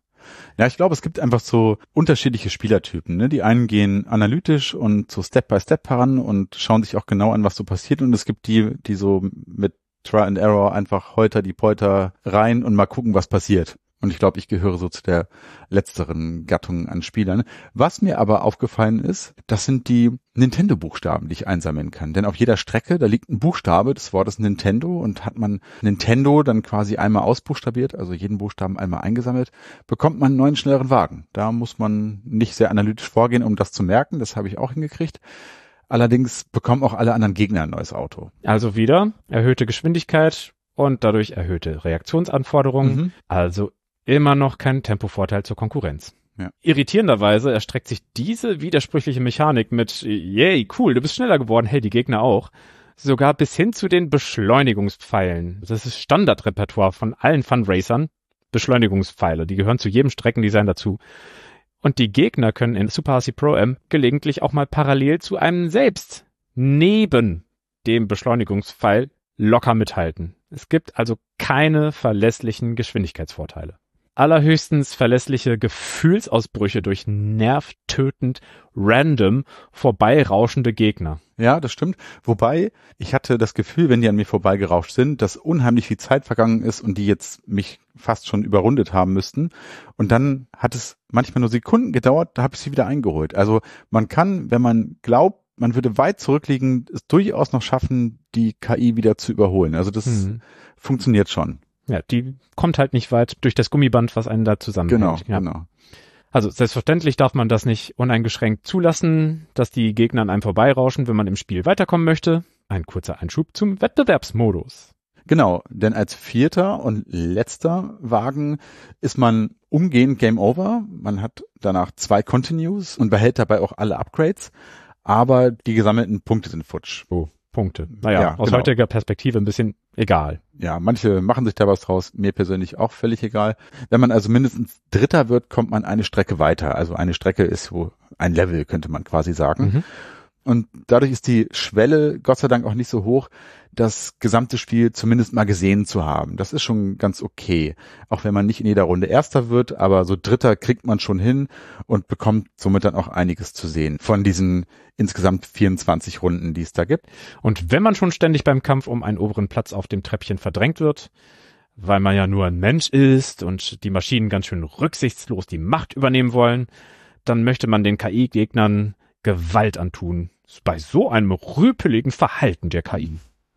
Ja, ich glaube, es gibt einfach so unterschiedliche Spielertypen. Ne? Die einen gehen analytisch und so Step by Step heran und schauen sich auch genau an, was so passiert. Und es gibt die so mit Try and Error einfach Holter die Polter rein und mal gucken, was passiert. Und ich glaube, ich gehöre so zu der letzteren Gattung an Spielern. Was mir aber aufgefallen ist, das sind die Nintendo-Buchstaben, die ich einsammeln kann. Denn auf jeder Strecke, da liegt ein Buchstabe des Wortes Nintendo und hat man Nintendo dann quasi einmal ausbuchstabiert, also jeden Buchstaben einmal eingesammelt, bekommt man einen neuen, schnelleren Wagen. Da muss man nicht sehr analytisch vorgehen, um das zu merken. Das habe ich auch hingekriegt. Allerdings bekommen auch alle anderen Gegner ein neues Auto. Also wieder erhöhte Geschwindigkeit und dadurch erhöhte Reaktionsanforderungen. Also immer noch kein Tempovorteil zur Konkurrenz. Ja. Irritierenderweise erstreckt sich diese widersprüchliche Mechanik mit yay, cool, du bist schneller geworden, hey, die Gegner auch, sogar bis hin zu den Beschleunigungspfeilen. Das ist Standardrepertoire von allen Funracern. Beschleunigungspfeile, die gehören zu jedem Streckendesign dazu. Und die Gegner können in Super RC Pro-Am gelegentlich auch mal parallel zu einem selbst neben dem Beschleunigungspfeil locker mithalten. Es gibt also keine verlässlichen Geschwindigkeitsvorteile. Allerhöchstens verlässliche Gefühlsausbrüche durch nervtötend random vorbeirauschende Gegner. Ja, das stimmt. Wobei, ich hatte das Gefühl, wenn die an mir vorbeigerauscht sind, dass unheimlich viel Zeit vergangen ist und die jetzt mich fast schon überrundet haben müssten. Und dann hat es manchmal nur Sekunden gedauert, da habe ich sie wieder eingeholt. Also man kann, wenn man glaubt, man würde weit zurückliegen, es durchaus noch schaffen, die KI wieder zu überholen. Also das funktioniert schon. Ja, die kommt halt nicht weit durch das Gummiband, was einen da zusammenhält. Genau. Also selbstverständlich darf man das nicht uneingeschränkt zulassen, dass die Gegner an einem vorbeirauschen, wenn man im Spiel weiterkommen möchte. Ein kurzer Einschub zum Wettbewerbsmodus. Genau, denn als vierter und letzter Wagen ist man umgehend Game Over. Man hat danach 2 Continues und behält dabei auch alle Upgrades, aber die gesammelten Punkte sind futsch. Punkte. Naja, aus heutiger Perspektive ein bisschen egal. Ja, manche machen sich da was draus, mir persönlich auch völlig egal. Wenn man also mindestens Dritter wird, kommt man eine Strecke weiter. Also eine Strecke ist so ein Level, könnte man quasi sagen. Und dadurch ist die Schwelle Gott sei Dank auch nicht so hoch, das gesamte Spiel zumindest mal gesehen zu haben. Das ist schon ganz okay. Auch wenn man nicht in jeder Runde Erster wird, aber so Dritter kriegt man schon hin und bekommt somit dann auch einiges zu sehen von diesen insgesamt 24 Runden, die es da gibt. Und wenn man schon ständig beim Kampf um einen oberen Platz auf dem Treppchen verdrängt wird, weil man ja nur ein Mensch ist und die Maschinen ganz schön rücksichtslos die Macht übernehmen wollen, dann möchte man den KI-Gegnern Gewalt antun. Bei so einem rüpeligen Verhalten der KI.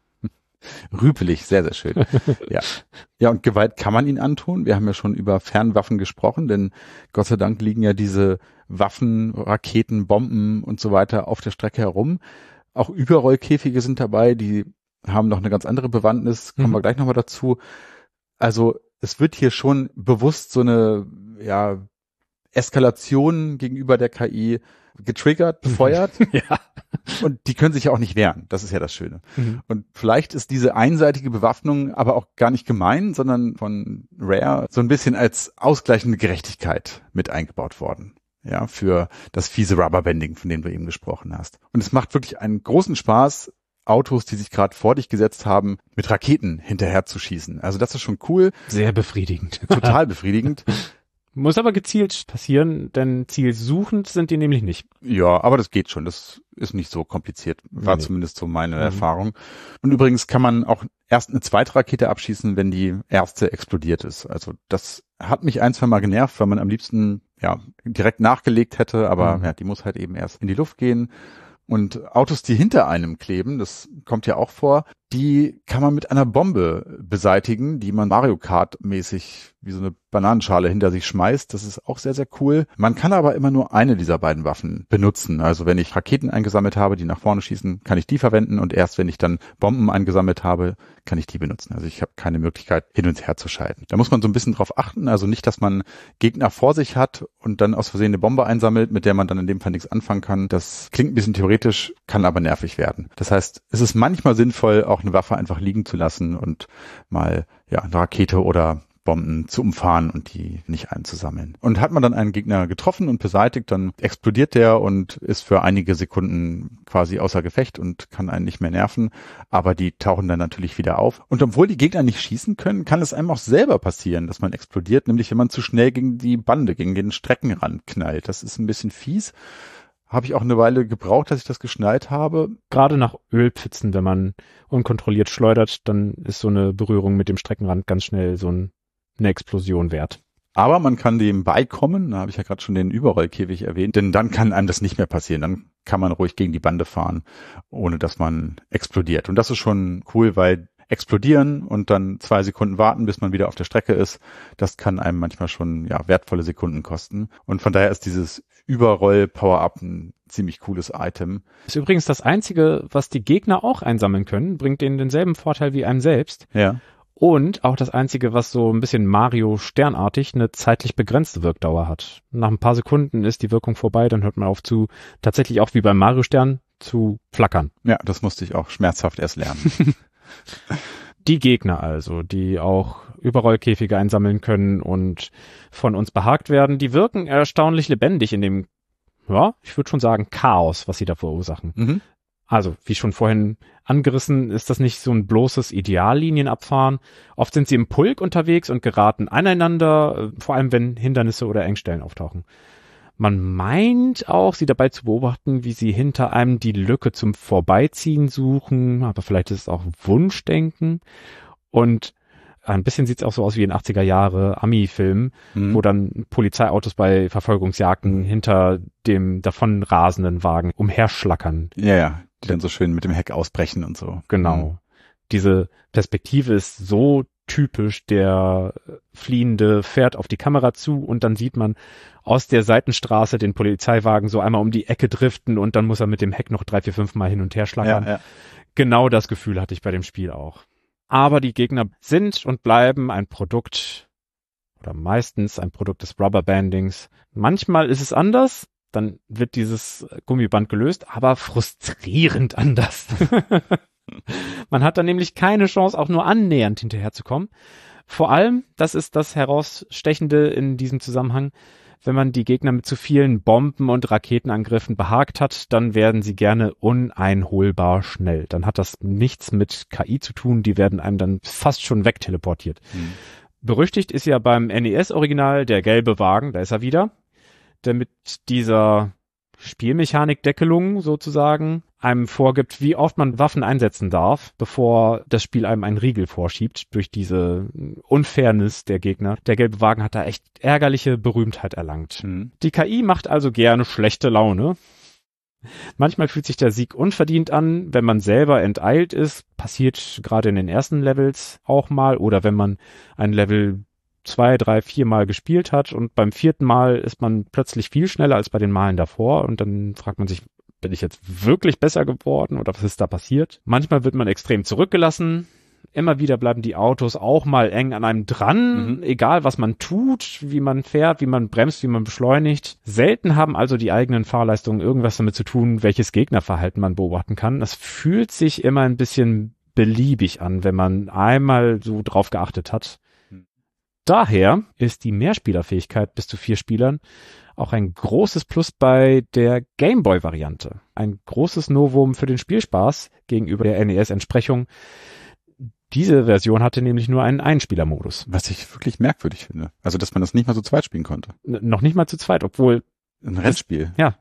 Rüpelig, sehr, sehr schön. Ja, und Gewalt kann man ihnen antun. Wir haben ja schon über Fernwaffen gesprochen, denn Gott sei Dank liegen ja diese Waffen, Raketen, Bomben und so weiter auf der Strecke herum. Auch Überrollkäfige sind dabei, die haben noch eine ganz andere Bewandtnis, kommen wir gleich nochmal dazu. Also es wird hier schon bewusst so eine Eskalation gegenüber der KI getriggert, befeuert. Ja. Und die können sich ja auch nicht wehren. Das ist ja das Schöne. Und vielleicht ist diese einseitige Bewaffnung aber auch gar nicht gemein, sondern von Rare so ein bisschen als ausgleichende Gerechtigkeit mit eingebaut worden. Ja, für das fiese Rubberbanding, von dem du eben gesprochen hast. Und es macht wirklich einen großen Spaß, Autos, die sich gerade vor dich gesetzt haben, mit Raketen hinterher zu schießen. Also das ist schon cool. Sehr befriedigend. Total befriedigend. Muss aber gezielt passieren, denn zielsuchend sind die nämlich nicht. Ja, aber das geht schon. Das ist nicht so kompliziert. War zumindest so meine Erfahrung. Und übrigens kann man auch erst eine zweite Rakete abschießen, wenn die erste explodiert ist. Also das hat mich ein, zwei Mal genervt, weil man am liebsten direkt nachgelegt hätte, aber die muss halt eben erst in die Luft gehen. Und Autos, die hinter einem kleben, das kommt ja auch vor, die kann man mit einer Bombe beseitigen, die man Mario Kart mäßig wie so eine Bananenschale hinter sich schmeißt. Das ist auch sehr, sehr cool. Man kann aber immer nur eine dieser beiden Waffen benutzen. Also wenn ich Raketen eingesammelt habe, die nach vorne schießen, kann ich die verwenden und erst wenn ich dann Bomben eingesammelt habe, kann ich die benutzen. Also ich habe keine Möglichkeit, hin und her zu schalten. Da muss man so ein bisschen drauf achten. Also nicht, dass man Gegner vor sich hat und dann aus Versehen eine Bombe einsammelt, mit der man dann in dem Fall nichts anfangen kann. Das klingt ein bisschen theoretisch, kann aber nervig werden. Das heißt, es ist manchmal sinnvoll, auch eine Waffe einfach liegen zu lassen und mal eine Rakete oder Bomben zu umfahren und die nicht einzusammeln. Und hat man dann einen Gegner getroffen und beseitigt, dann explodiert der und ist für einige Sekunden quasi außer Gefecht und kann einen nicht mehr nerven. Aber die tauchen dann natürlich wieder auf. Und obwohl die Gegner nicht schießen können, kann es einem auch selber passieren, dass man explodiert, nämlich wenn man zu schnell gegen die Bande, gegen den Streckenrand knallt. Das ist ein bisschen fies. Habe ich auch eine Weile gebraucht, dass ich das geschnallt habe. Gerade nach Ölpfützen, wenn man unkontrolliert schleudert, dann ist so eine Berührung mit dem Streckenrand ganz schnell so eine Explosion wert. Aber man kann dem beikommen, da habe ich ja gerade schon den Überrollkäfig erwähnt, denn dann kann einem das nicht mehr passieren. Dann kann man ruhig gegen die Bande fahren, ohne dass man explodiert. Und das ist schon cool, weil explodieren und dann 2 Sekunden warten, bis man wieder auf der Strecke ist, das kann einem manchmal schon wertvolle Sekunden kosten. Und von daher ist dieses Überroll-Power-Up ein ziemlich cooles Item. Ist übrigens das Einzige, was die Gegner auch einsammeln können, bringt denen denselben Vorteil wie einem selbst. Ja. Und auch das Einzige, was so ein bisschen Mario-Sternartig eine zeitlich begrenzte Wirkdauer hat. Nach ein paar Sekunden ist die Wirkung vorbei, dann hört man auf zu, tatsächlich auch wie beim Mario-Stern, zu flackern. Ja, das musste ich auch schmerzhaft erst lernen. Die Gegner also, die auch Überrollkäfige einsammeln können und von uns behagt werden, die wirken erstaunlich lebendig in dem, ich würde schon sagen, Chaos, was sie da verursachen. Also, wie schon vorhin angerissen, ist das nicht so ein bloßes Ideallinienabfahren. Oft sind sie im Pulk unterwegs und geraten aneinander, vor allem wenn Hindernisse oder Engstellen auftauchen. Man meint auch, sie dabei zu beobachten, wie sie hinter einem die Lücke zum Vorbeiziehen suchen, aber vielleicht ist es auch Wunschdenken. Und ein bisschen sieht es auch so aus wie in 80er Jahre Ami-Filmen, wo dann Polizeiautos bei Verfolgungsjagden hinter dem davonrasenden Wagen umherschlackern. Ja, die dann so schön mit dem Heck ausbrechen und so. Genau. Diese Perspektive ist so typisch, der Fliehende fährt auf die Kamera zu und dann sieht man aus der Seitenstraße den Polizeiwagen so einmal um die Ecke driften und dann muss er mit dem Heck noch 3, 4, 5 Mal hin und her schlackern. Ja. Genau das Gefühl hatte ich bei dem Spiel auch. Aber die Gegner sind und bleiben ein Produkt oder meistens ein Produkt des Rubberbandings. Manchmal ist es anders, dann wird dieses Gummiband gelöst, aber frustrierend anders. Man hat dann nämlich keine Chance, auch nur annähernd hinterherzukommen. Vor allem, das ist das Herausstechende in diesem Zusammenhang, wenn man die Gegner mit zu vielen Bomben- und Raketenangriffen behagt hat, dann werden sie gerne uneinholbar schnell. Dann hat das nichts mit KI zu tun, die werden einem dann fast schon wegteleportiert. Berüchtigt ist ja beim NES-Original der gelbe Wagen, da ist er wieder, der mit dieser Spielmechanikdeckelung sozusagen einem vorgibt, wie oft man Waffen einsetzen darf, bevor das Spiel einem einen Riegel vorschiebt durch diese Unfairness der Gegner. Der gelbe Wagen hat da echt ärgerliche Berühmtheit erlangt. Die KI macht also gerne schlechte Laune. Manchmal fühlt sich der Sieg unverdient an, wenn man selber enteilt ist. Passiert gerade in den ersten Levels auch mal oder wenn man ein Level 2, 3, 4 Mal gespielt hat und beim 4. Mal ist man plötzlich viel schneller als bei den Malen davor und dann fragt man sich, bin ich jetzt wirklich besser geworden oder was ist da passiert? Manchmal wird man extrem zurückgelassen. Immer wieder bleiben die Autos auch mal eng an einem dran, egal was man tut, wie man fährt, wie man bremst, wie man beschleunigt. Selten haben also die eigenen Fahrleistungen irgendwas damit zu tun, welches Gegnerverhalten man beobachten kann. Das fühlt sich immer ein bisschen beliebig an, wenn man einmal so drauf geachtet hat. Daher ist die Mehrspielerfähigkeit bis zu 4 Spielern auch ein großes Plus bei der Gameboy-Variante. Ein großes Novum für den Spielspaß gegenüber der NES-Entsprechung. Diese Version hatte nämlich nur einen Einspielermodus. Was ich wirklich merkwürdig finde. Also, dass man das nicht mal zu zweit spielen konnte. Noch nicht mal zu zweit, obwohl... Ein Rennspiel. Ja.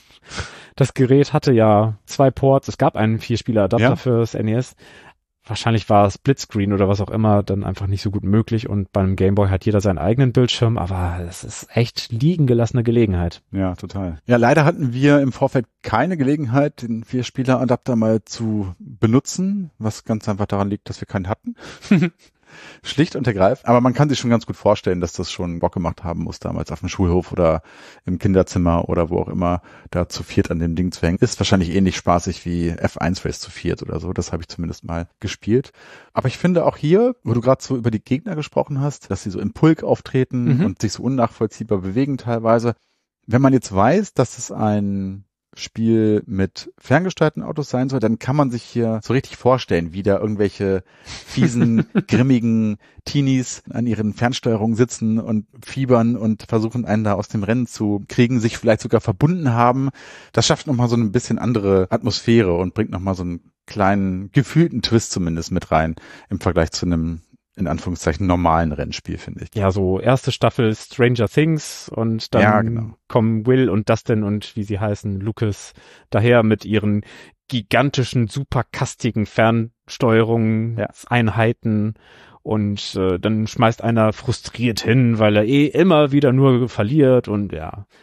Das Gerät hatte ja 2 Ports. Es gab einen 4-Spieler-Adapter fürs NES. Wahrscheinlich war Splitscreen oder was auch immer dann einfach nicht so gut möglich und beim Gameboy hat jeder seinen eigenen Bildschirm, aber es ist echt liegen gelassene Gelegenheit. Ja, total. Ja, leider hatten wir im Vorfeld keine Gelegenheit, den 4-Spieler-Adapter mal zu benutzen, was ganz einfach daran liegt, dass wir keinen hatten. Schlicht und ergreifend. Aber man kann sich schon ganz gut vorstellen, dass das schon Bock gemacht haben muss, damals auf dem Schulhof oder im Kinderzimmer oder wo auch immer, da zu viert an dem Ding zu hängen. Ist wahrscheinlich ähnlich spaßig wie F1 Race zu viert oder so. Das habe ich zumindest mal gespielt. Aber ich finde auch hier, wo du gerade so über die Gegner gesprochen hast, dass sie so im Pulk auftreten und sich so unnachvollziehbar bewegen teilweise. Wenn man jetzt weiß, dass es ein Spiel mit ferngesteuerten Autos sein soll, dann kann man sich hier so richtig vorstellen, wie da irgendwelche fiesen, grimmigen Teenies an ihren Fernsteuerungen sitzen und fiebern und versuchen, einen da aus dem Rennen zu kriegen, sich vielleicht sogar verbunden haben. Das schafft nochmal so ein bisschen andere Atmosphäre und bringt nochmal so einen kleinen, gefühlten Twist zumindest mit rein im Vergleich zu einem, in Anführungszeichen, normalen Rennspiel, finde ich. Ja, so erste Staffel Stranger Things und dann kommen Will und Dustin und wie sie heißen, Lucas, daher mit ihren gigantischen, superkastigen Fernsteuerungen, Einheiten und dann schmeißt einer frustriert hin, weil er immer wieder nur verliert und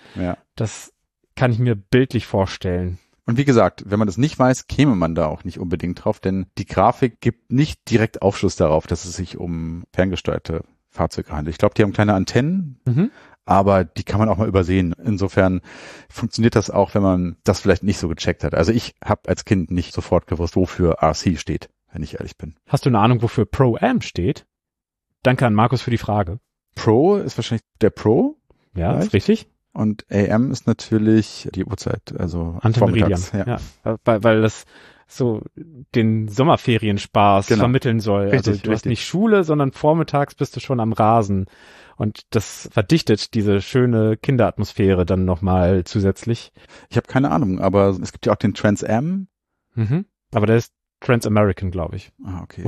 das kann ich mir bildlich vorstellen. Und wie gesagt, wenn man das nicht weiß, käme man da auch nicht unbedingt drauf, denn die Grafik gibt nicht direkt Aufschluss darauf, dass es sich um ferngesteuerte Fahrzeuge handelt. Ich glaube, die haben kleine Antennen, aber die kann man auch mal übersehen. Insofern funktioniert das auch, wenn man das vielleicht nicht so gecheckt hat. Also ich habe als Kind nicht sofort gewusst, wofür RC steht, wenn ich ehrlich bin. Hast du eine Ahnung, wofür Pro-Am steht? Danke an Markus für die Frage. Pro ist wahrscheinlich der Pro. Ja, ist richtig. Und AM ist natürlich die Uhrzeit, also Antemeridian. Ja. Weil das so den Sommerferienspaß vermitteln soll. Richtig, also du hast nicht Schule, sondern vormittags bist du schon am Rasen. Und das verdichtet diese schöne Kinderatmosphäre dann nochmal zusätzlich. Ich habe keine Ahnung, aber es gibt ja auch den Trans Am. Aber der ist Trans-American, glaube ich. Ah, okay.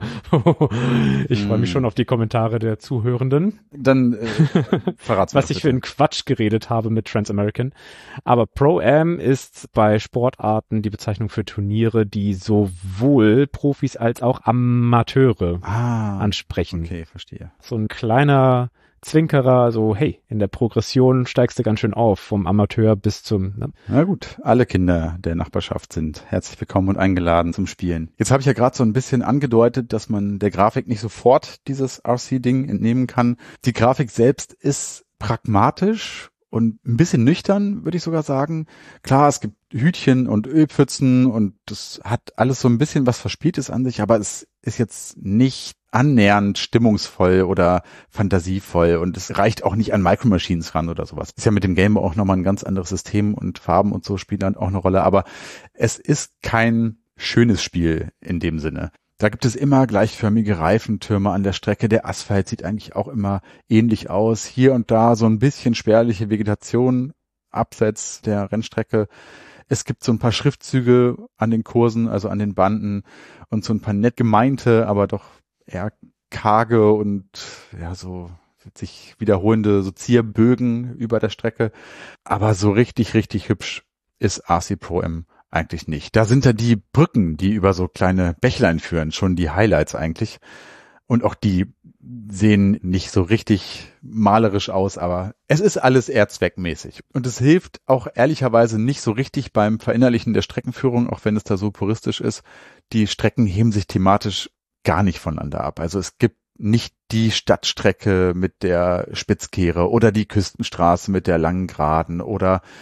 Ich freue mich schon auf die Kommentare der Zuhörenden. Dann verrat's mir was ich für einen Quatsch geredet habe mit Trans-American. Aber Pro-Am ist bei Sportarten die Bezeichnung für Turniere, die sowohl Profis als auch Amateure ansprechen. Okay, verstehe. So ein kleiner Zwinkerer, so hey, in der Progression steigst du ganz schön auf, vom Amateur bis zum... Ne? Na gut, alle Kinder der Nachbarschaft sind herzlich willkommen und eingeladen zum Spielen. Jetzt habe ich ja gerade so ein bisschen angedeutet, dass man der Grafik nicht sofort dieses RC-Ding entnehmen kann. Die Grafik selbst ist pragmatisch und ein bisschen nüchtern, würde ich sogar sagen. Klar, es gibt Hütchen und Ölpfützen und das hat alles so ein bisschen was Verspieltes an sich, aber es ist jetzt nicht annähernd stimmungsvoll oder fantasievoll und es reicht auch nicht an Micro Machines ran oder sowas. Ist ja mit dem Game auch nochmal ein ganz anderes System und Farben und so spielen dann auch eine Rolle, aber es ist kein schönes Spiel in dem Sinne. Da gibt es immer gleichförmige Reifentürme an der Strecke. Der Asphalt sieht eigentlich auch immer ähnlich aus. Hier und da so ein bisschen spärliche Vegetation abseits der Rennstrecke. Es gibt so ein paar Schriftzüge an den Kursen, also an den Banden und so ein paar nett gemeinte, aber doch eher karge und ja so sich wiederholende so Zierbögen über der Strecke. Aber so richtig, richtig hübsch ist RC Pro-Am eigentlich nicht. Da sind ja die Brücken, die über so kleine Bächlein führen, schon die Highlights eigentlich. Und auch die sehen nicht so richtig malerisch aus, aber es ist alles eher zweckmäßig. Und es hilft auch ehrlicherweise nicht so richtig beim Verinnerlichen der Streckenführung, auch wenn es da so puristisch ist. Die Strecken heben sich thematisch gar nicht voneinander ab. Also es gibt nicht die Stadtstrecke mit der Spitzkehre oder die Küstenstraße mit der langen Geraden oder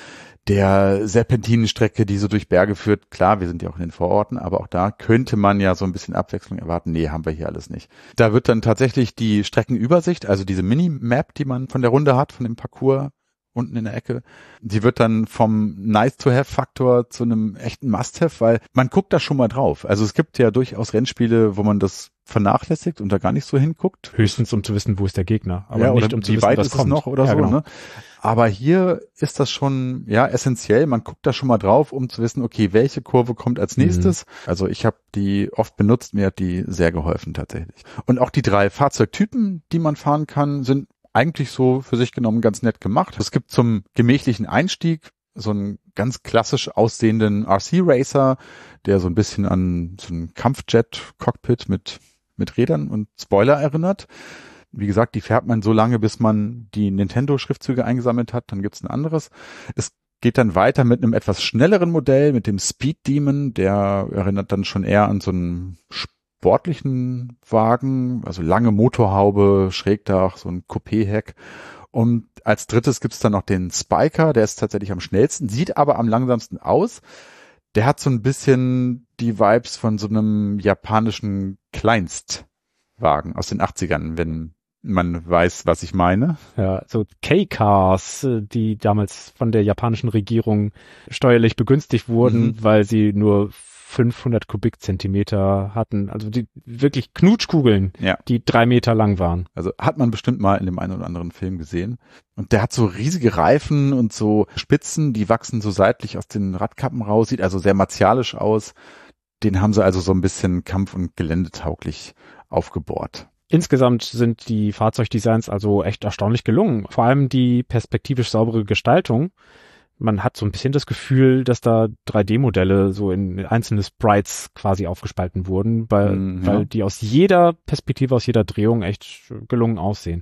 der Serpentinenstrecke, die so durch Berge führt. Klar, wir sind ja auch in den Vororten, aber auch da könnte man ja so ein bisschen Abwechslung erwarten. Nee, haben wir hier alles nicht. Da wird dann tatsächlich die Streckenübersicht, also diese Minimap, die man von der Runde hat, von dem Parcours unten in der Ecke, die wird dann vom Nice-to-have-Faktor zu einem echten Must-have, weil man guckt da schon mal drauf. Also es gibt ja durchaus Rennspiele, wo man das vernachlässigt und da gar nicht so hinguckt. Höchstens, um zu wissen, wo ist der Gegner, aber ja, nicht um zu wie wissen, weit was ist kommt. Es noch oder ja, so. genau. Ne? Aber hier ist das schon essentiell. Man guckt da schon mal drauf, um zu wissen, okay, welche Kurve kommt als nächstes. Also ich habe die oft benutzt, mir hat die sehr geholfen tatsächlich. Und auch die 3 Fahrzeugtypen, die man fahren kann, sind eigentlich so für sich genommen ganz nett gemacht. Es gibt zum gemächlichen Einstieg so einen ganz klassisch aussehenden RC-Racer, der so ein bisschen an so ein Kampfjet-Cockpit mit Rädern und Spoiler erinnert. Wie gesagt, die fährt man so lange, bis man die Nintendo-Schriftzüge eingesammelt hat. Dann gibt's ein anderes. Es geht dann weiter mit einem etwas schnelleren Modell, mit dem Speed Demon. Der erinnert dann schon eher an so einen sportlichen Wagen, also lange Motorhaube, Schrägdach, so ein Coupé-Heck. Und als drittes gibt's dann noch den Spiker, der ist tatsächlich am schnellsten, sieht aber am langsamsten aus. Der hat so ein bisschen die Vibes von so einem japanischen Kleinstwagen aus den 80ern, wenn man weiß, was ich meine. Ja, so K-Cars, die damals von der japanischen Regierung steuerlich begünstigt wurden, weil sie nur 500 Kubikzentimeter hatten. Also die wirklich Knutschkugeln, die 3 Meter lang waren. Also hat man bestimmt mal in dem einen oder anderen Film gesehen. Und der hat so riesige Reifen und so Spitzen, die wachsen so seitlich aus den Radkappen raus, sieht also sehr martialisch aus. Den haben sie also so ein bisschen kampf- und geländetauglich aufgebohrt. Insgesamt sind die Fahrzeugdesigns also echt erstaunlich gelungen. Vor allem die perspektivisch saubere Gestaltung. Man hat so ein bisschen das Gefühl, dass da 3D-Modelle so in einzelne Sprites quasi aufgespalten wurden, weil die aus jeder Perspektive, aus jeder Drehung echt gelungen aussehen.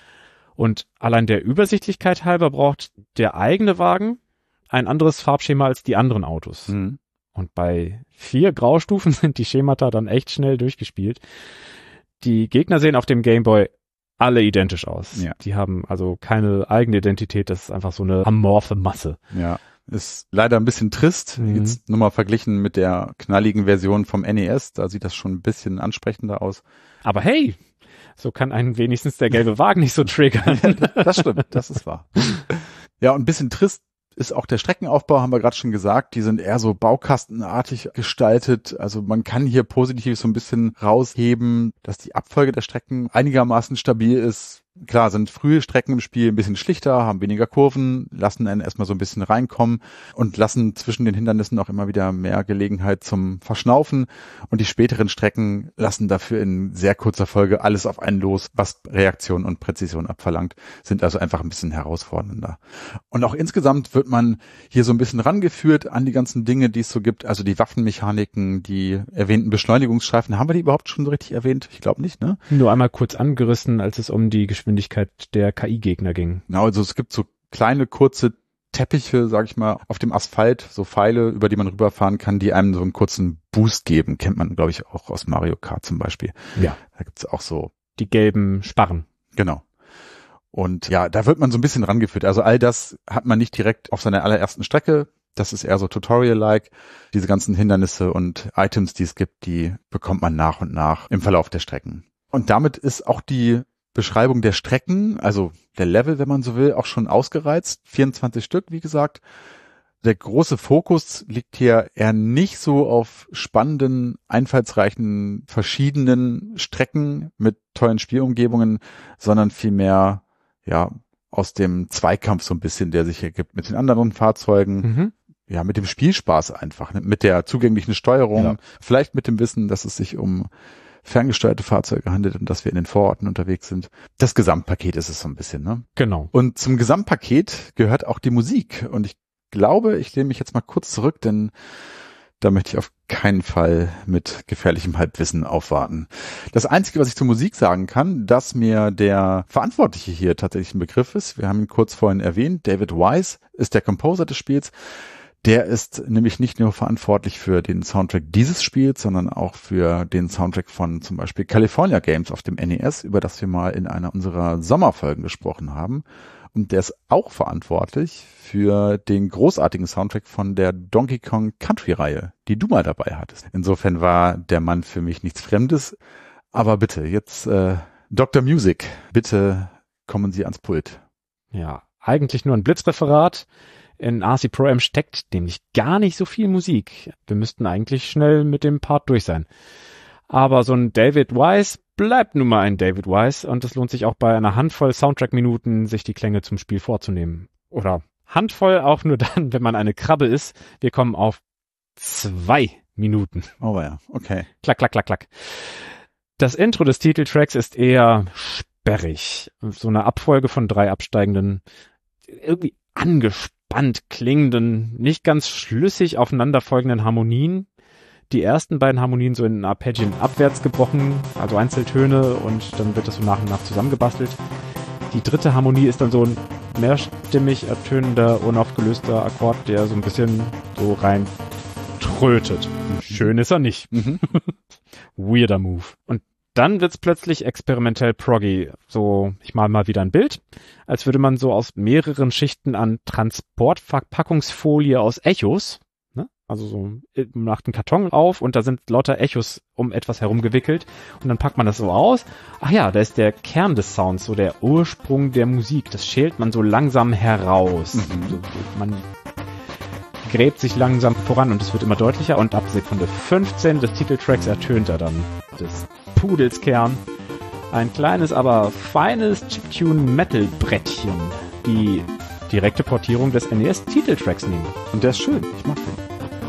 Und allein der Übersichtlichkeit halber braucht der eigene Wagen ein anderes Farbschema als die anderen Autos. Und bei 4 Graustufen sind die Schemata dann echt schnell durchgespielt. Die Gegner sehen auf dem Gameboy alle identisch aus. Ja. Die haben also keine eigene Identität, das ist einfach so eine amorphe Masse. Ja, ist leider ein bisschen trist. Jetzt nur mal verglichen mit der knalligen Version vom NES, da sieht das schon ein bisschen ansprechender aus. Aber hey, so kann einen wenigstens der gelbe Wagen nicht so triggern. Das stimmt, das ist wahr. Ja, und ein bisschen trist ist auch der Streckenaufbau, haben wir gerade schon gesagt. Die sind eher so baukastenartig gestaltet. Also man kann hier positiv so ein bisschen rausheben, dass die Abfolge der Strecken einigermaßen stabil ist. Klar, sind frühe Strecken im Spiel ein bisschen schlichter, haben weniger Kurven, lassen einen erstmal so ein bisschen reinkommen und lassen zwischen den Hindernissen auch immer wieder mehr Gelegenheit zum Verschnaufen. Und die späteren Strecken lassen dafür in sehr kurzer Folge alles auf einen los, was Reaktion und Präzision abverlangt, sind also einfach ein bisschen herausfordernder. Und auch insgesamt wird man hier so ein bisschen rangeführt an die ganzen Dinge, die es so gibt. Also die Waffenmechaniken, die erwähnten Beschleunigungsstreifen. Haben wir die überhaupt schon so richtig erwähnt? Ich glaube nicht, ne? Nur einmal kurz angerissen, als es um die Geschwindigkeit der KI-Gegner ging. Genau, also es gibt so kleine, kurze Teppiche, sag ich mal, auf dem Asphalt, so Pfeile, über die man rüberfahren kann, die einem so einen kurzen Boost geben. Kennt man, glaube ich, auch aus Mario Kart zum Beispiel. Ja. Da gibt's auch so die gelben Sparren. Genau. Und ja, da wird man so ein bisschen rangeführt. Also all das hat man nicht direkt auf seiner allerersten Strecke. Das ist eher so Tutorial-like. Diese ganzen Hindernisse und Items, die es gibt, die bekommt man nach und nach im Verlauf der Strecken. Und damit ist auch die Beschreibung der Strecken, also der Level, wenn man so will, auch schon ausgereizt. 24 Stück, wie gesagt. Der große Fokus liegt hier eher nicht so auf spannenden, einfallsreichen, verschiedenen Strecken mit tollen Spielumgebungen, sondern vielmehr, ja, aus dem Zweikampf so ein bisschen, der sich ergibt mit den anderen Fahrzeugen. Ja, mit dem Spielspaß einfach, mit der zugänglichen Steuerung, vielleicht mit dem Wissen, dass es sich um ferngesteuerte Fahrzeuge handelt und dass wir in den Vororten unterwegs sind. Das Gesamtpaket ist es so ein bisschen, ne? Genau. Und zum Gesamtpaket gehört auch die Musik. Und ich glaube, ich lehne mich jetzt mal kurz zurück, denn da möchte ich auf keinen Fall mit gefährlichem Halbwissen aufwarten. Das Einzige, was ich zur Musik sagen kann, dass mir der Verantwortliche hier tatsächlich ein Begriff ist. Wir haben ihn kurz vorhin erwähnt. David Wise ist der Composer des Spiels. Der ist nämlich nicht nur verantwortlich für den Soundtrack dieses Spiels, sondern auch für den Soundtrack von zum Beispiel California Games auf dem NES, über das wir mal in einer unserer Sommerfolgen gesprochen haben. Und der ist auch verantwortlich für den großartigen Soundtrack von der Donkey Kong Country-Reihe, die du mal dabei hattest. Insofern war der Mann für mich nichts Fremdes. Aber bitte, jetzt Dr. Music, bitte kommen Sie ans Pult. Ja, eigentlich nur ein Blitzreferat. In RC Pro Am steckt nämlich gar nicht so viel Musik. Wir müssten eigentlich schnell mit dem Part durch sein. Aber so ein David Wise bleibt nun mal ein David Wise und es lohnt sich auch bei einer Handvoll Soundtrack-Minuten, sich die Klänge zum Spiel vorzunehmen. Oder Handvoll auch nur dann, wenn man eine Krabbe ist. Wir kommen auf 2 Minuten. Oh ja, okay. Klack, klack, klack, klack. Das Intro des Titeltracks ist eher sperrig. So eine Abfolge von 3 absteigenden, irgendwie angespannt klingenden, nicht ganz schlüssig aufeinanderfolgenden Harmonien. Die ersten beiden Harmonien so in Arpeggien abwärts gebrochen, also Einzeltöne, und dann wird das so nach und nach zusammengebastelt. Die dritte Harmonie ist dann so ein mehrstimmig ertönender, unaufgelöster Akkord, der so ein bisschen so rein trötet. Schön ist er nicht. Weirder Move. Und dann wird's plötzlich experimentell proggy. So, ich mal wieder ein Bild, als würde man so aus mehreren Schichten an Transportverpackungsfolie aus Echos, ne? Also so macht einen Karton auf und da sind lauter Echos um etwas herum gewickelt und dann packt man das so aus. Ach ja, da ist der Kern des Sounds, so der Ursprung der Musik. Das schält man so langsam heraus. Man gräbt sich langsam voran und es wird immer deutlicher und ab Sekunde 15 des Titeltracks ertönt er dann des Pudels Kern. Ein kleines, aber feines Chiptune-Metal-Brettchen. Die direkte Portierung des NES-Titeltracks nehmen. Und der ist schön, ich mag den.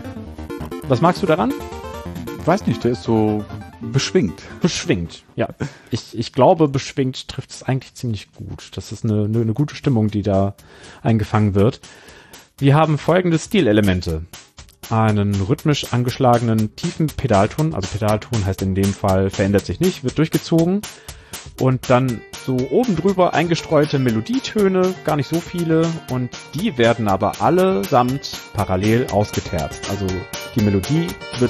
Was magst du daran? Weiß nicht, der ist so beschwingt. Beschwingt, ja. Ich glaube, beschwingt trifft es eigentlich ziemlich gut. Das ist eine gute Stimmung, die da eingefangen wird. Wir haben folgende Stilelemente. Einen rhythmisch angeschlagenen tiefen Pedalton, also Pedalton heißt in dem Fall verändert sich nicht, wird durchgezogen und dann so oben drüber eingestreute Melodietöne, gar nicht so viele und die werden aber allesamt parallel ausgeterzt. Also die Melodie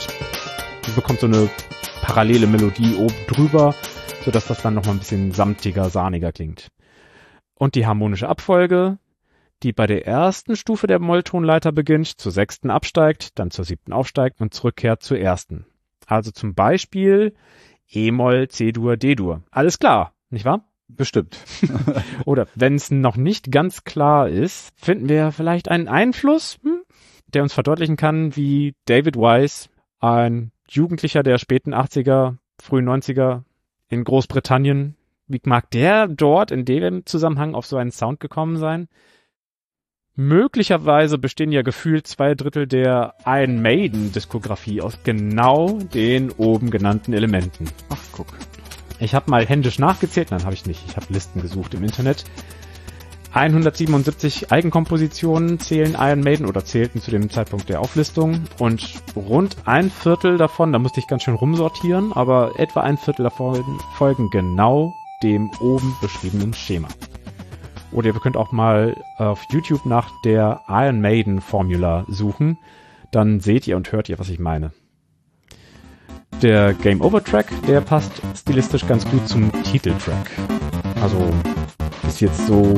bekommt so eine parallele Melodie oben drüber, sodass das dann nochmal ein bisschen samtiger, sahniger klingt. Und die harmonische Abfolge, die bei der ersten Stufe der Molltonleiter beginnt, zur 6. absteigt, dann zur 7. aufsteigt und zurückkehrt zur 1. Also zum Beispiel E-Moll, C-Dur, D-Dur. Alles klar, nicht wahr? Bestimmt. Oder wenn es noch nicht ganz klar ist, finden wir vielleicht einen Einfluss, der uns verdeutlichen kann, wie David Wise, ein Jugendlicher der späten 80er, frühen 90er in Großbritannien, wie mag der dort in dem Zusammenhang auf so einen Sound gekommen sein? Möglicherweise bestehen ja gefühlt 2/3 der Iron Maiden-Diskografie aus genau den oben genannten Elementen. Ach, guck. Ich habe mal händisch nachgezählt, nein, habe ich nicht. Ich habe Listen gesucht im Internet. 177 Eigenkompositionen zählen Iron Maiden oder zählten zu dem Zeitpunkt der Auflistung und rund 1/4 davon, da musste ich ganz schön rumsortieren, aber etwa 1/4 davon folgen genau dem oben beschriebenen Schema. Oder ihr könnt auch mal auf YouTube nach der Iron Maiden Formula suchen. Dann seht ihr und hört ihr, was ich meine. Der Game Over Track, der passt stilistisch ganz gut zum Titeltrack. Also ist jetzt so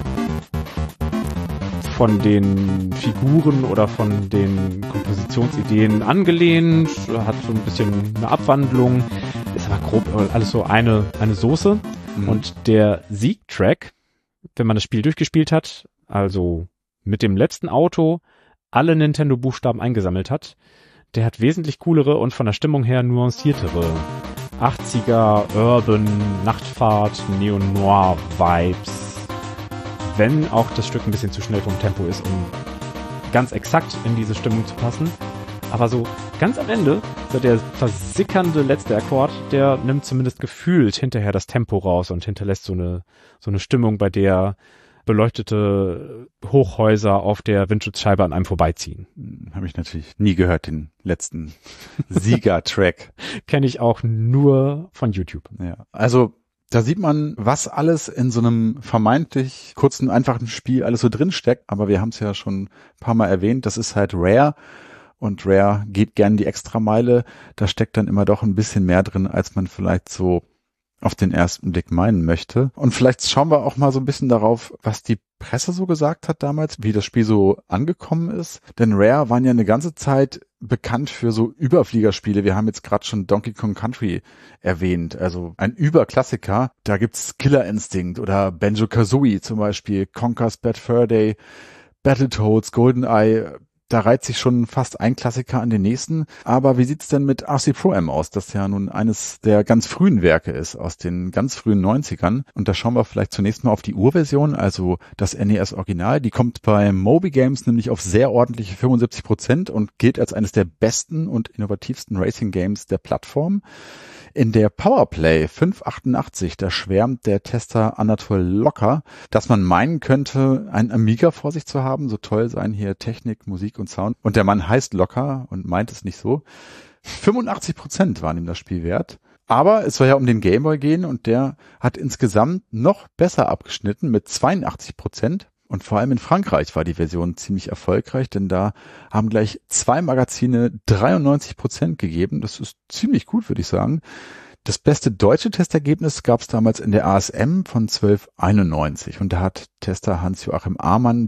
von den Figuren oder von den Kompositionsideen angelehnt, hat so ein bisschen eine Abwandlung, ist aber grob alles so eine Soße. Und der Siegtrack, wenn man das Spiel durchgespielt hat, also mit dem letzten Auto alle Nintendo-Buchstaben eingesammelt hat, der hat wesentlich coolere und von der Stimmung her nuanciertere 80er, Urban, Nachtfahrt, Neo-Noir-Vibes. Wenn auch das Stück ein bisschen zu schnell vom Tempo ist, um ganz exakt in diese Stimmung zu passen. Aber so ganz am Ende, so der versickernde letzte Akkord, der nimmt zumindest gefühlt hinterher das Tempo raus und hinterlässt so eine Stimmung, bei der beleuchtete Hochhäuser auf der Windschutzscheibe an einem vorbeiziehen. Habe ich natürlich nie gehört, den letzten Sieger-Track. Kenne ich auch nur von YouTube. Ja, also da sieht man, was alles in so einem vermeintlich kurzen, einfachen Spiel alles so drin steckt. Aber wir haben es ja schon ein paar Mal erwähnt, das ist halt Rare. Und Rare geht gern die Extrameile. Da steckt dann immer doch ein bisschen mehr drin, als man vielleicht so auf den ersten Blick meinen möchte. Und vielleicht schauen wir auch mal so ein bisschen darauf, was die Presse so gesagt hat damals, wie das Spiel so angekommen ist. Denn Rare waren ja eine ganze Zeit bekannt für so Überfliegerspiele. Wir haben jetzt gerade schon Donkey Kong Country erwähnt, also ein Überklassiker. Da gibt's Killer Instinct oder Banjo-Kazooie zum Beispiel, Conker's Bad Fur Day, Battletoads, GoldenEye. Da reiht sich schon fast ein Klassiker an den nächsten. Aber wie sieht's denn mit RC Pro-Am aus, das ja nun eines der ganz frühen Werke ist, aus den ganz frühen 90ern. Und da schauen wir vielleicht zunächst mal auf die Urversion, also das NES-Original. Die kommt bei Moby Games nämlich auf sehr ordentliche 75% und gilt als eines der besten und innovativsten Racing-Games der Plattform. In der Powerplay 588, da schwärmt der Tester Anatol Locker, dass man meinen könnte, einen Amiga vor sich zu haben. So toll seien hier Technik, Musik und Sound. Und der Mann heißt Locker und meint es nicht so. 85% waren ihm das Spiel wert. Aber es soll ja um den Gameboy gehen und der hat insgesamt noch besser abgeschnitten mit 82%. Und vor allem in Frankreich war die Version ziemlich erfolgreich, denn da haben gleich 2 Magazine 93% gegeben. Das ist ziemlich gut, würde ich sagen. Das beste deutsche Testergebnis gab es damals in der ASM von 1291 und da hat Tester Hans-Joachim Amann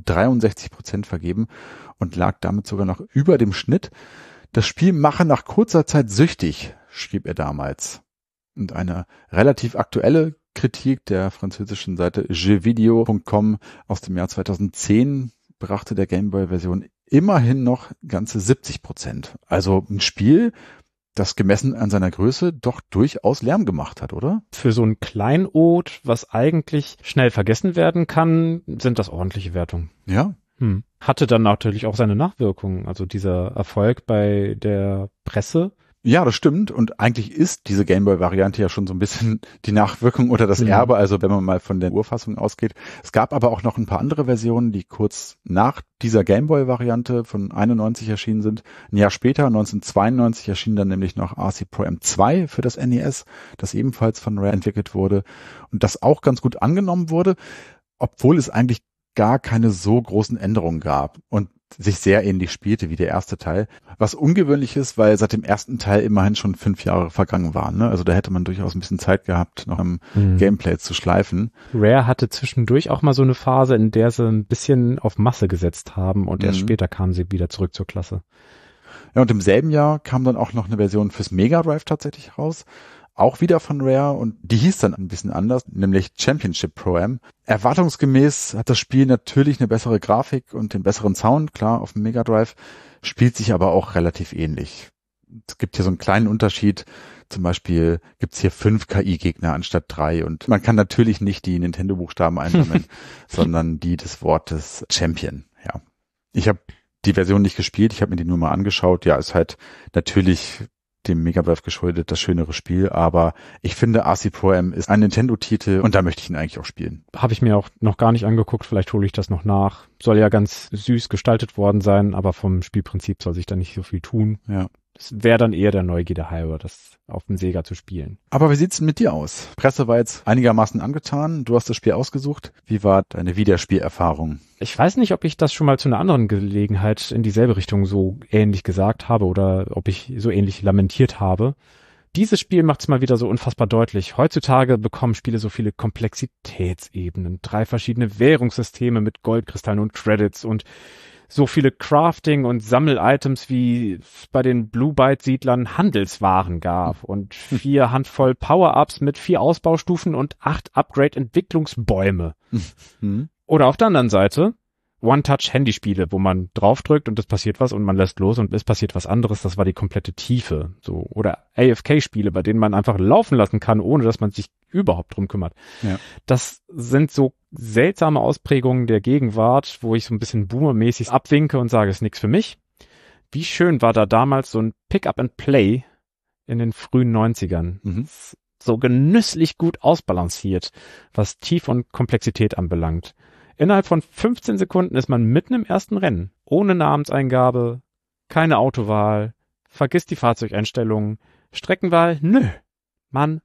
63% vergeben und lag damit sogar noch über dem Schnitt. Das Spiel mache nach kurzer Zeit süchtig, schrieb er damals. Und eine relativ aktuelle Kritik der französischen Seite jeuxvideo.com aus dem Jahr 2010 brachte der Gameboy-Version immerhin noch ganze 70%. Also ein Spiel, das gemessen an seiner Größe doch durchaus Lärm gemacht hat, oder? Für so ein Kleinod, was eigentlich schnell vergessen werden kann, sind das ordentliche Wertungen. Ja. Hatte dann natürlich auch seine Nachwirkungen. Also dieser Erfolg bei der Presse. Ja, das stimmt. Und eigentlich ist diese Gameboy-Variante ja schon so ein bisschen die Nachwirkung oder das Erbe, also wenn man mal von der Urfassung ausgeht. Es gab aber auch noch ein paar andere Versionen, die kurz nach dieser Gameboy-Variante von 91 erschienen sind. Ein Jahr später, 1992, erschien dann nämlich noch RC Pro-Am 2 für das NES, das ebenfalls von Rare entwickelt wurde und das auch ganz gut angenommen wurde, obwohl es eigentlich gar keine so großen Änderungen gab und sich sehr ähnlich spielte wie der erste Teil. Was ungewöhnlich ist, weil seit dem ersten Teil immerhin schon 5 Jahre vergangen waren. Ne? Also da hätte man durchaus ein bisschen Zeit gehabt, noch am Gameplay zu schleifen. Rare hatte zwischendurch auch mal so eine Phase, in der sie ein bisschen auf Masse gesetzt haben und erst später kamen sie wieder zurück zur Klasse. Ja, und im selben Jahr kam dann auch noch eine Version fürs Mega Drive tatsächlich raus. Auch wieder von Rare und die hieß dann ein bisschen anders, nämlich Championship Pro-Am. Erwartungsgemäß hat das Spiel natürlich eine bessere Grafik und den besseren Sound, klar, auf dem Mega Drive, spielt sich aber auch relativ ähnlich. Es gibt hier so einen kleinen Unterschied, zum Beispiel gibt's hier 5 KI-Gegner anstatt 3 und man kann natürlich nicht die Nintendo-Buchstaben einsammeln, sondern die des Wortes Champion, ja. Ich habe die Version nicht gespielt, ich habe mir die nur mal angeschaut, ja, ist halt natürlich dem Mega Drive geschuldet, das schönere Spiel, aber ich finde RC Pro-Am ist ein Nintendo-Titel und da möchte ich ihn eigentlich auch spielen. Habe ich mir auch noch gar nicht angeguckt, vielleicht hole ich das noch nach. Soll ja ganz süß gestaltet worden sein, aber vom Spielprinzip soll sich da nicht so viel tun. Ja. Es wäre dann eher der Neugierde halber, das auf dem Sega zu spielen. Aber wie sieht's denn mit dir aus? Presse war jetzt einigermaßen angetan, du hast das Spiel ausgesucht. Wie war deine Wiederspielerfahrung? Ich weiß nicht, ob ich das schon mal zu einer anderen Gelegenheit in dieselbe Richtung so ähnlich gesagt habe oder ob ich so ähnlich lamentiert habe. Dieses Spiel macht es mal wieder so unfassbar deutlich. Heutzutage bekommen Spiele so viele Komplexitätsebenen, 3 verschiedene Währungssysteme mit Goldkristallen und Credits und so viele Crafting- und Sammel-Items, wie es bei den Blue Byte-Siedlern Handelswaren gab und 4 Handvoll Power-Ups mit 4 Ausbaustufen und 8 Upgrade-Entwicklungsbäume. Oder auf der anderen Seite One-Touch-Handyspiele, wo man draufdrückt und es passiert was und man lässt los und es passiert was anderes. Das war die komplette Tiefe. So. Oder AFK-Spiele, bei denen man einfach laufen lassen kann, ohne dass man sich überhaupt drum kümmert. Ja. Das sind so seltsame Ausprägungen der Gegenwart, wo ich so ein bisschen boomermäßig abwinke und sage, es ist nichts für mich. Wie schön war da damals so ein Pick-up-and-Play in den frühen 90ern. So genüsslich gut ausbalanciert, was Tiefe und Komplexität anbelangt. Innerhalb von 15 Sekunden ist man mitten im ersten Rennen. Ohne Namenseingabe, keine Autowahl, vergiss die Fahrzeugeinstellungen, Streckenwahl, nö. Man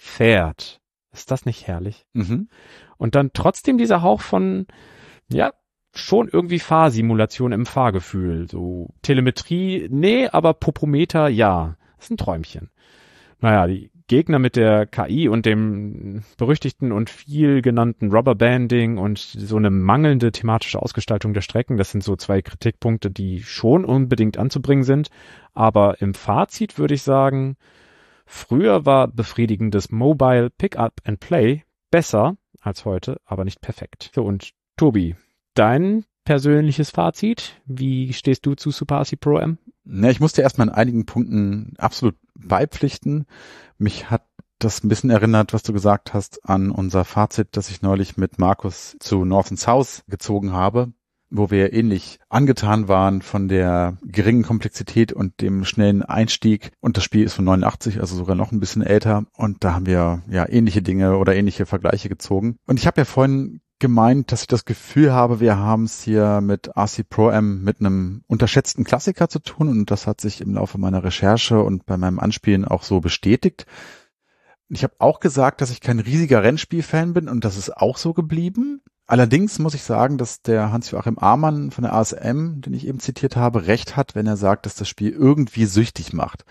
fährt. Ist das nicht herrlich? Und dann trotzdem dieser Hauch von, ja, schon irgendwie Fahrsimulation im Fahrgefühl. So Telemetrie, nee, aber Popometer, ja. Das ist ein Träumchen. Naja, die Gegner mit der KI und dem berüchtigten und viel genannten Rubberbanding und so eine mangelnde thematische Ausgestaltung der Strecken, das sind so 2 Kritikpunkte, die schon unbedingt anzubringen sind. Aber im Fazit würde ich sagen, früher war befriedigendes Mobile Pick-up and Play besser als heute, aber nicht perfekt. So, und Tobi, dein persönliches Fazit? Wie stehst du zu Super RC Pro M? Ich musste erstmal in einigen Punkten absolut beipflichten. Mich hat das ein bisschen erinnert, was du gesagt hast, an unser Fazit, das ich neulich mit Markus zu North and South gezogen habe, wo wir ähnlich angetan waren von der geringen Komplexität und dem schnellen Einstieg. Und das Spiel ist von 89, also sogar noch ein bisschen älter. Und da haben wir ja ähnliche Dinge oder ähnliche Vergleiche gezogen. Und ich habe ja vorhin gemeint, dass ich das Gefühl habe, wir haben es hier mit RC Pro M mit einem unterschätzten Klassiker zu tun. Und das hat sich im Laufe meiner Recherche und bei meinem Anspielen auch so bestätigt. Ich habe auch gesagt, dass ich kein riesiger Rennspiel-Fan bin und das ist auch so geblieben. Allerdings muss ich sagen, dass der Hans-Joachim Amann von der ASM, den ich eben zitiert habe, recht hat, wenn er sagt, dass das Spiel irgendwie süchtig macht.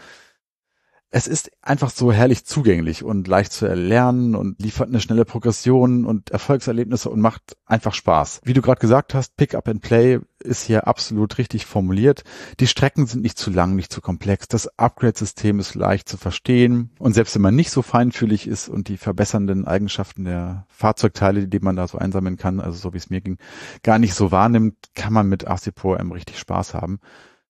Es ist einfach so herrlich zugänglich und leicht zu erlernen und liefert eine schnelle Progression und Erfolgserlebnisse und macht einfach Spaß. Wie du gerade gesagt hast, Pick Up and Play ist hier absolut richtig formuliert. Die Strecken sind nicht zu lang, nicht zu komplex. Das Upgrade-System ist leicht zu verstehen. Und selbst wenn man nicht so feinfühlig ist und die verbessernden Eigenschaften der Fahrzeugteile, die man da so einsammeln kann, also so wie es mir ging, gar nicht so wahrnimmt, kann man mit RC Pro M richtig Spaß haben.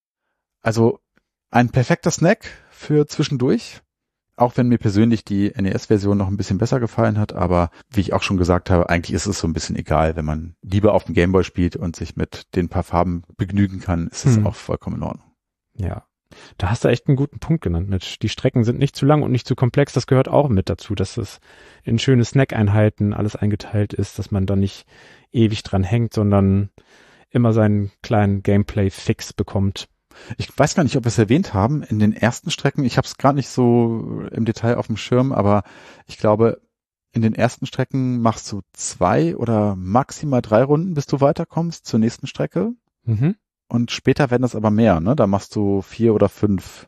Also ein perfekter Snack für zwischendurch, auch wenn mir persönlich die NES-Version noch ein bisschen besser gefallen hat, aber wie ich auch schon gesagt habe, eigentlich ist es so ein bisschen egal, wenn man lieber auf dem Gameboy spielt und sich mit den paar Farben begnügen kann, ist es auch vollkommen in Ordnung. Ja, da hast du echt einen guten Punkt genannt, Mitch. Die Strecken sind nicht zu lang und nicht zu komplex, das gehört auch mit dazu, dass es in schöne Snack-Einheiten alles eingeteilt ist, dass man da nicht ewig dran hängt, sondern immer seinen kleinen Gameplay-Fix bekommt. Ich weiß gar nicht, ob wir es erwähnt haben, in den ersten Strecken, ich habe es gar nicht so im Detail auf dem Schirm, aber ich glaube, in den ersten Strecken machst du 2 oder maximal 3 Runden, bis du weiterkommst zur nächsten Strecke. Mhm. Und später werden das aber mehr, ne? Da machst du 4 oder 5.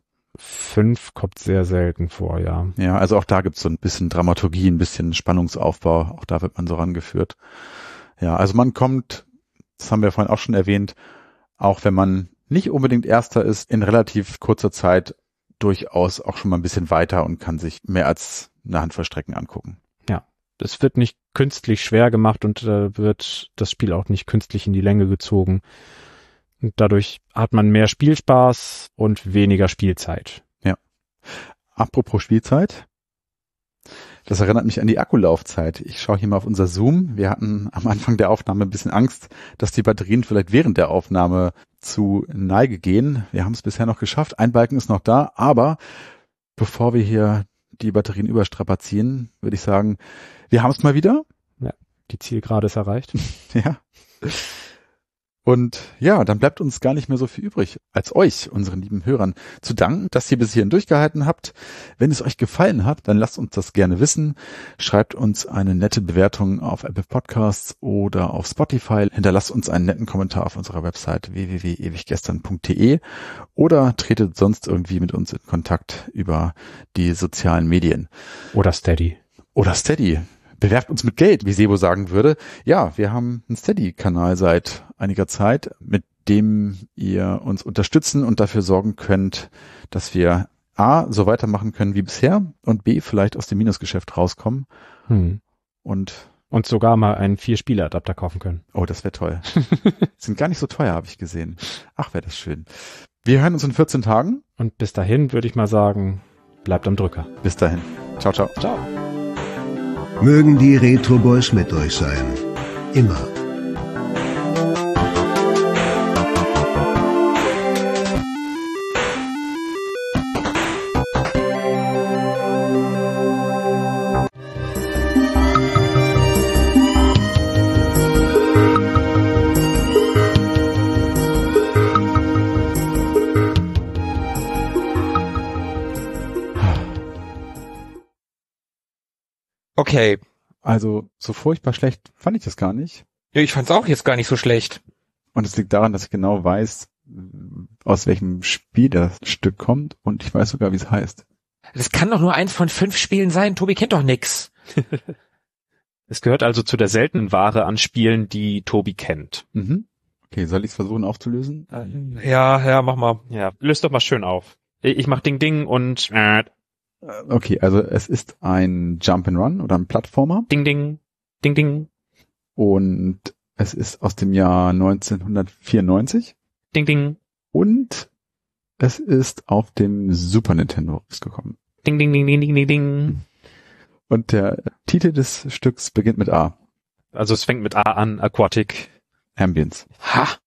5 kommt sehr selten vor, ja. Ja, also auch da gibt's so ein bisschen Dramaturgie, ein bisschen Spannungsaufbau, auch da wird man so rangeführt. Ja, also man kommt, das haben wir vorhin auch schon erwähnt, auch wenn man nicht unbedingt Erster ist, in relativ kurzer Zeit durchaus auch schon mal ein bisschen weiter und kann sich mehr als eine Handvoll Strecken angucken. Ja, es wird nicht künstlich schwer gemacht und wird das Spiel auch nicht künstlich in die Länge gezogen. Und dadurch hat man mehr Spielspaß und weniger Spielzeit. Ja. Apropos Spielzeit. Das erinnert mich an die Akkulaufzeit. Ich schaue hier mal auf unser Zoom. Wir hatten am Anfang der Aufnahme ein bisschen Angst, dass die Batterien vielleicht während der Aufnahme zu Neige gehen. Wir haben es bisher noch geschafft. Ein Balken ist noch da, aber bevor wir hier die Batterien überstrapazieren, würde ich sagen, wir haben es mal wieder. Ja, die Zielgerade ist erreicht. Ja. Und ja, dann bleibt uns gar nicht mehr so viel übrig, als euch, unseren lieben Hörern, zu danken, dass ihr bis hierhin durchgehalten habt. Wenn es euch gefallen hat, dann lasst uns das gerne wissen. Schreibt uns eine nette Bewertung auf Apple Podcasts oder auf Spotify. Hinterlasst uns einen netten Kommentar auf unserer Website www.ewiggestern.de oder tretet sonst irgendwie mit uns in Kontakt über die sozialen Medien. Oder Steady. Oder Steady. Bewerbt uns mit Geld, wie Sebo sagen würde. Ja, wir haben einen Steady-Kanal seit einiger Zeit, mit dem ihr uns unterstützen und dafür sorgen könnt, dass wir A, so weitermachen können wie bisher und B, vielleicht aus dem Minusgeschäft rauskommen. Und sogar mal einen 4-Spieler-Adapter kaufen können. Oh, das wäre toll. Sind gar nicht so teuer, habe ich gesehen. Ach, wäre das schön. Wir hören uns in 14 Tagen. Und bis dahin würde ich mal sagen, bleibt am Drücker. Bis dahin. Ciao, ciao. Ciao. Mögen die Retro Boys mit euch sein. Immer. Okay. Also, so furchtbar schlecht fand ich das gar nicht. Ja, ich fand's auch jetzt gar nicht so schlecht. Und es liegt daran, dass ich genau weiß, aus welchem Spiel das Stück kommt und ich weiß sogar, wie es heißt. Das kann doch nur eins von 5 Spielen sein. Tobi kennt doch nix. Es gehört also zu der seltenen Ware an Spielen, die Tobi kennt. Mhm. Okay, soll ich es versuchen aufzulösen? Ja, mach mal. Ja, löst doch mal schön auf. Ich mach Ding Ding und Okay, also es ist ein Jump'n'Run oder ein Plattformer Ding Ding, Ding Ding, und es ist aus dem Jahr 1994 Ding Ding, und es ist auf dem Super Nintendo rausgekommen. Ding Ding, Ding Ding, Ding Ding, Ding. Und der Titel des Stücks beginnt mit A. Also es fängt mit A an, Aquatic. Ambience. Ha!